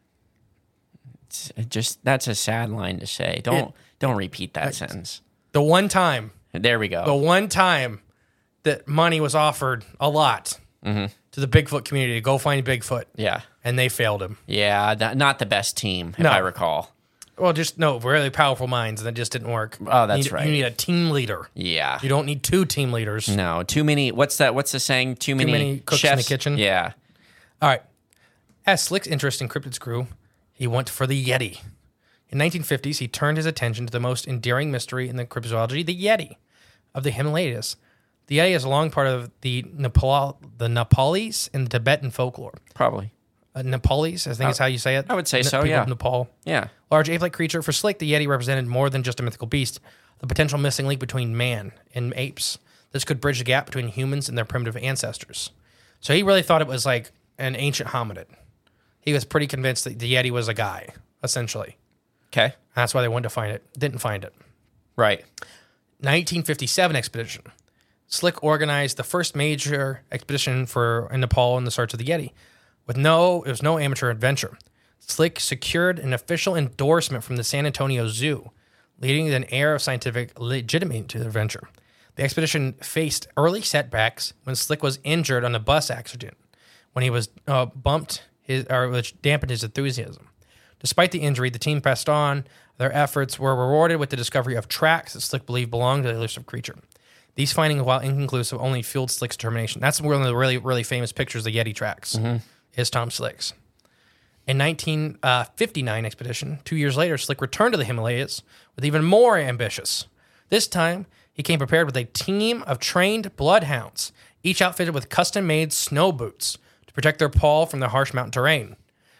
It's just that's a sad line to say. Don't it, don't repeat that I, sentence.
The one time.
There we go.
The one time that money was offered a lot mm-hmm. to the Bigfoot community to go find Bigfoot.
Yeah.
And they failed him.
Yeah, th- not the best team, if
no.
I recall.
Well, just no, really powerful minds, and that just didn't work.
Oh, that's
you need,
right.
You need a team leader.
Yeah.
You don't need two team leaders.
No, too many. What's that? What's the saying? Too many,
too many cooks
chefs?
in the kitchen.
Yeah.
All right. As Slick's interest in cryptids grew, he went for the Yeti. In nineteen fifties, he turned his attention to the most endearing mystery in the cryptozoology, the Yeti of the Himalayas. The Yeti is a long part of the Nepal, the Nepalese and the Tibetan folklore.
Probably.
Uh, Nepalese, I think uh, is how you say it.
I would say
N-
so,
people
yeah.
Of Nepal.
Yeah.
Large ape-like creature. For Slick, the Yeti represented more than just a mythical beast, the potential missing link between man and apes. This could bridge the gap between humans and their primitive ancestors. So he really thought it was like an ancient hominid. He was pretty convinced that the Yeti was a guy, essentially.
Okay.
That's why they wanted to find it. Didn't find it.
Right.
nineteen fifty-seven expedition. Slick organized the first major expedition for in Nepal in the search of the Yeti. With no, it was no amateur adventure. Slick secured an official endorsement from the San Antonio Zoo, leading to an air of scientific legitimacy to the adventure. The expedition faced early setbacks when Slick was injured on a bus accident, when he was uh, bumped his, or which dampened his enthusiasm. Despite the injury, the team pressed on. Their efforts were rewarded with the discovery of tracks that Slick believed belonged to the elusive creature. These findings, while inconclusive, only fueled Slick's determination. That's one of the really, really famous pictures of the Yeti tracks, mm-hmm. is Tom Slick's. In nineteen fifty-nine expedition, two years later, Slick returned to the Himalayas with even more ambitious. This time, he came prepared with a team of trained bloodhounds, each outfitted with custom-made snow boots to protect their paw from the harsh mountain terrain.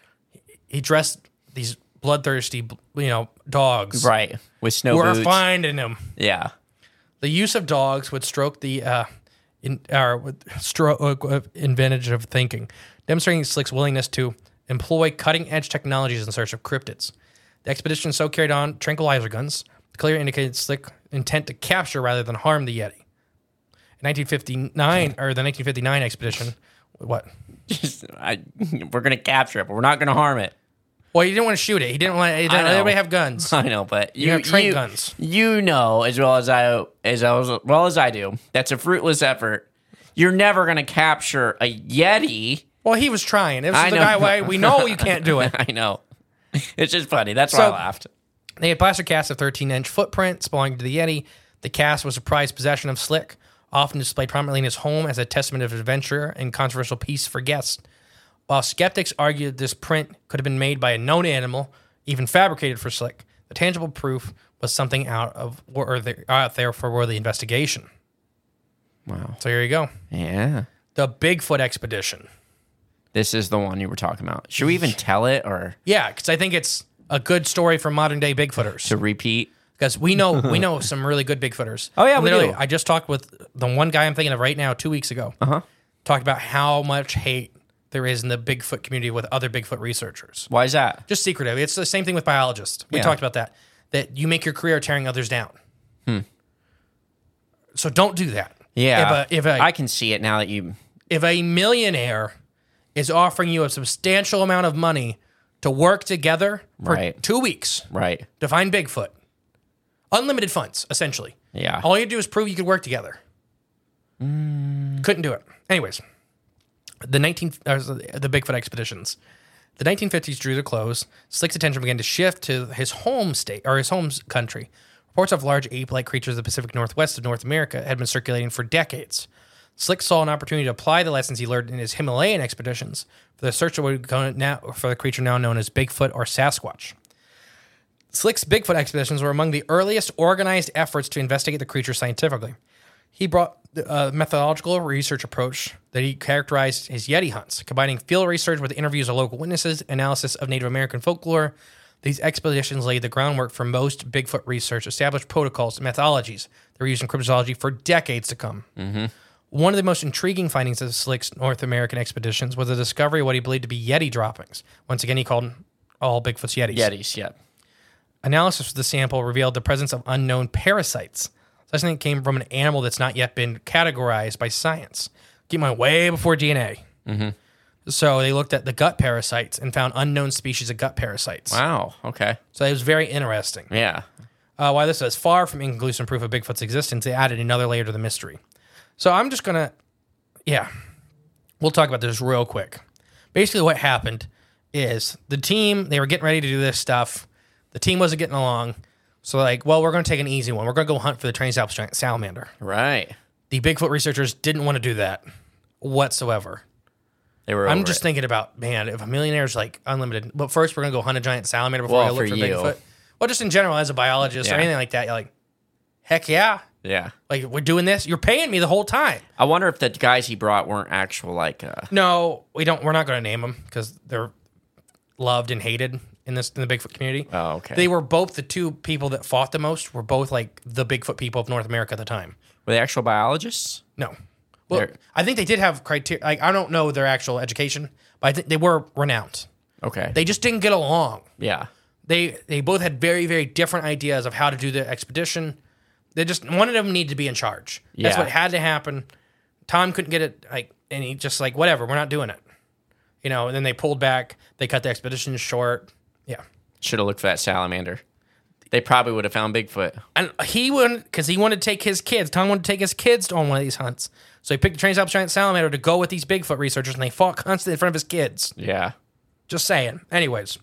He dressed these bloodthirsty, you know, dogs.
Right, with snow
We're
boots.
We're finding them.
Yeah.
The use of dogs would stroke the uh, in, or with stroke uh, advantage of thinking, demonstrating Slick's willingness to employ cutting-edge technologies in search of cryptids. The expedition so carried on tranquilizer guns, clearly indicated Slick's intent to capture rather than harm the Yeti. In nineteen fifty-nine, or the nineteen fifty-nine expedition, what?
Just, I, we're going to capture it, but we're not going to harm it.
Well, he didn't want to shoot it. He didn't want. He didn't let everybody have guns.
I know, but
you,
you
have train
you,
guns.
You know as well as I as well as I do. That's a fruitless effort. You're never going to capture a Yeti.
Well, he was trying. It was
I
the
know.
guy. Why we know you can't do it.
I know. It's just funny. That's
So-
why I laughed.
They had plaster casts of thirteen-inch footprints belonging to the Yeti. The cast was a prized possession of Slick, often displayed prominently in his home as a testament of adventure and controversial piece for guests. While skeptics argued this print could have been made by a known animal, even fabricated for Slick, the tangible proof was something out of worthy, out there for worthy investigation.
Wow.
So here you go.
Yeah.
The Bigfoot expedition.
This is the one you were talking about. Should we even tell it or
Yeah, because I think it's a good story for modern day Bigfooters.
to repeat?
Because we know we know some really good Bigfooters.
Oh, yeah, we
Literally,
do.
I just talked with the one guy I'm thinking of right now two weeks ago.
Uh-huh.
Talked about how much hate there is in the Bigfoot community with other Bigfoot researchers.
Why is that?
Just secretive. It's the same thing with biologists. We
Yeah.
talked about that. That you make your career tearing others down.
Hmm.
So don't do that.
Yeah.
If a, if a,
I can see it now that you
if a millionaire is offering you a substantial amount of money to work together for
Right.
two weeks
Right.
to find Bigfoot, unlimited funds, essentially.
Yeah.
All you do is prove you could work together. Mm. Couldn't do it. Anyways, the nineteen uh, the Bigfoot expeditions. The nineteen fifties drew to close. Slick's attention began to shift to his home state or his home country. Reports of large ape-like creatures of the Pacific Northwest of North America had been circulating for decades. Slick saw an opportunity to apply the lessons he learned in his Himalayan expeditions for the search of what would go now for the creature now known as Bigfoot or Sasquatch. Slick's Bigfoot expeditions were among the earliest organized efforts to investigate the creature scientifically. He brought a methodological research approach that he characterized his Yeti hunts, combining field research with interviews of local witnesses, analysis of Native American folklore. These expeditions laid the groundwork for most Bigfoot research, established protocols and methodologies that were used in cryptozoology for decades to come. Mm-hmm. One of the most intriguing findings of Slick's North American expeditions was the discovery of what he believed to be Yeti droppings. Once again, he called all Bigfoot's Yetis.
Yetis, yeah.
Analysis of the sample revealed the presence of unknown parasites. Such thing came from an animal that's not yet been categorized by science. Keep in mind, way before D N A. Mm-hmm. So they looked at the gut parasites and found unknown species of gut parasites.
Wow. Okay.
So it was very interesting.
Yeah.
Uh, while this is far from inconclusive proof of Bigfoot's existence, they added another layer to the mystery. So I'm just going to, yeah, we'll talk about this real quick. Basically what happened is the team, they were getting ready to do this stuff. The team wasn't getting along. So like, well, we're going to take an easy one. We're going to go hunt for the Trans-Alps giant salamander.
Right.
The Bigfoot researchers didn't want to do that whatsoever.
They were.
I'm
over
just
it.
thinking about, man, if a millionaire's like unlimited, but first we're going to go hunt a giant salamander before
Well,
we look
for
for
you.
Bigfoot. Well, just in general, as a biologist or
Yeah.
anything like that, you're like, heck yeah.
Yeah.
Like, we're doing this. You're paying me the whole time.
I wonder if the guys he brought weren't actual like. Uh,
No, we don't. We're not going to name them because they're loved and hated in this in the Bigfoot community.
Oh, okay.
They were both the two people that fought the most. Were both like the Bigfoot people of North America at the time.
were they actual biologists?
No, well,
They're-
I think they did have criteria. Like, I don't know their actual education, but I think they were renowned.
Okay.
They just didn't get along.
yeah.
They they both had very very different ideas of how to do the expedition. They just one of them needed to be in charge. That's
Yeah.
what had to happen. Tom couldn't get it, like, and he just like whatever. We're not doing it. You know. And then they pulled back. They cut the expedition short. Yeah.
Should have looked for that salamander. They probably would have found Bigfoot.
And he wouldn't, because he wanted to take his kids. Tom wanted to take his kids on one of these hunts. So he picked the Trans-Alps giant salamander to go with these Bigfoot researchers, and they fought constantly in front of his kids.
Yeah.
Just saying. Anyways.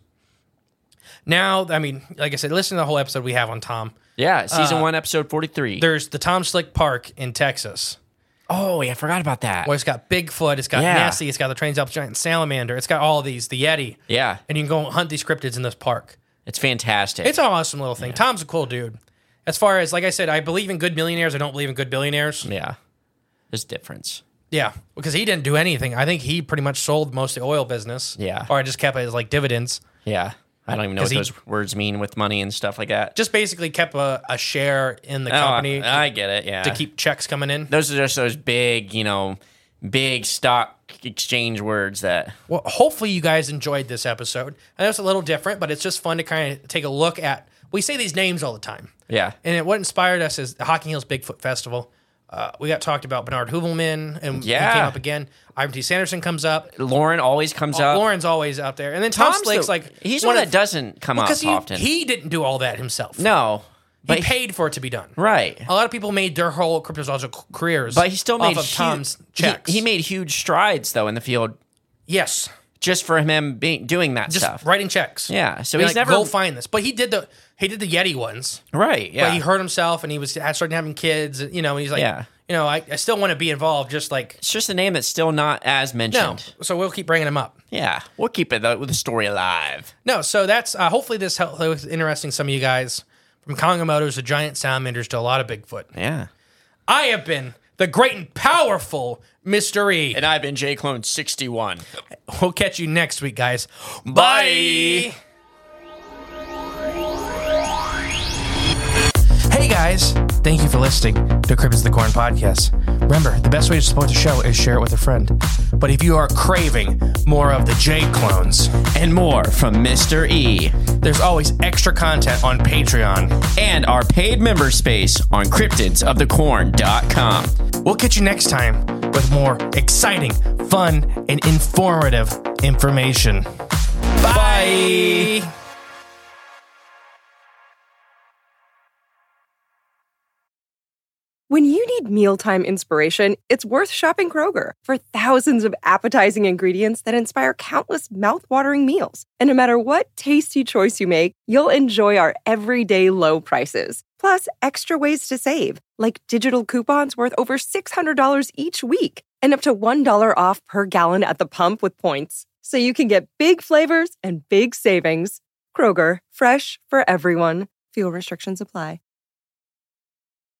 Now, I mean, like I said, listen to the whole episode we have on Tom.
Yeah. Season
Uh,
one, episode forty-three.
There's the Tom Slick Park in Texas.
Oh, yeah. I forgot about that.
Where it's got Bigfoot, it's got
Yeah.
Nessie, it's got the Trans-Alps giant salamander, it's got all of these, the Yeti.
Yeah.
And you can go hunt these cryptids in this park.
It's fantastic.
It's an awesome little thing. Tom's a cool dude. As far as, like I said, I believe in good millionaires. I don't believe in good billionaires.
yeah. There's difference.
Yeah, because he didn't do anything. I think he pretty much sold most of the oil business.
Yeah.
Or I just kept it as like dividends.
Yeah. I don't even know
'Cause
what
he-
those words mean with money and stuff like that.
Just basically kept a, a share in the
Oh,
company
I, I get it. Yeah.
to keep checks coming in.
Those are just those big, you know, big stock exchange words that.
Well, hopefully you guys enjoyed this episode. I know it's a little different, but it's just fun to kind of take a look at. We say these names all the time.
Yeah.
And it, what inspired us is the Hocking Hills Bigfoot Festival. Uh, we got talked about Bernard Hoovelman, and
Yeah.
he came up again. Ivan T. Sanderson comes up.
Lauren always comes up.
Lauren's always out there. And then Tom
Tom's
Slake's
the-
like...
he's one
of-
that doesn't come
well,
up
'cause he,
often.
He didn't do all that himself.
no.
He
But
paid for it to be done.
right.
A lot of people made their whole cryptozoological careers
But he still made
off of
hu-
Tom's
he-
checks.
He, made huge strides though in the field
yes,
just for him being doing that
just
stuff.
writing checks.
Yeah. So
Be
he's
like,
never
go find this. But he did the he did the Yeti ones.
right. Yeah.
But he hurt himself and he was had started having kids. You know, and he's like,
Yeah.
you know, I, I still want to be involved. Just like
it's just a name that's still not as
no,
mentioned.
so we'll keep bringing him up.
Yeah. We'll keep it though with the story alive.
No, so that's uh, hopefully this helped was interesting some of you guys from Kongamotos to giant salamanders to a lot of Bigfoot.
Yeah.
I have been the great and powerful Mister E.
And I've been J Clone sixty-one.
We'll catch you next week, guys. Bye. Hey guys, thank you for listening to Cryptids of the Corn podcast. Remember, the best way to support the show is share it with a friend. But if you are craving more of the J clones
And more from Mister E.
there's always extra content on Patreon.
And our paid member space on cryptids of the corn dot com.
We'll catch you next time with more exciting, fun, and informative information. Bye! Bye.
When you need mealtime inspiration, it's worth shopping Kroger for thousands of appetizing ingredients that inspire countless mouth-watering meals. And no matter what tasty choice you make, you'll enjoy our everyday low prices. Plus, extra ways to save, like digital coupons worth over six hundred dollars each week and up to one dollar off per gallon at the pump with points. So you can get big flavors and big savings. Kroger, fresh for everyone. Fuel restrictions apply.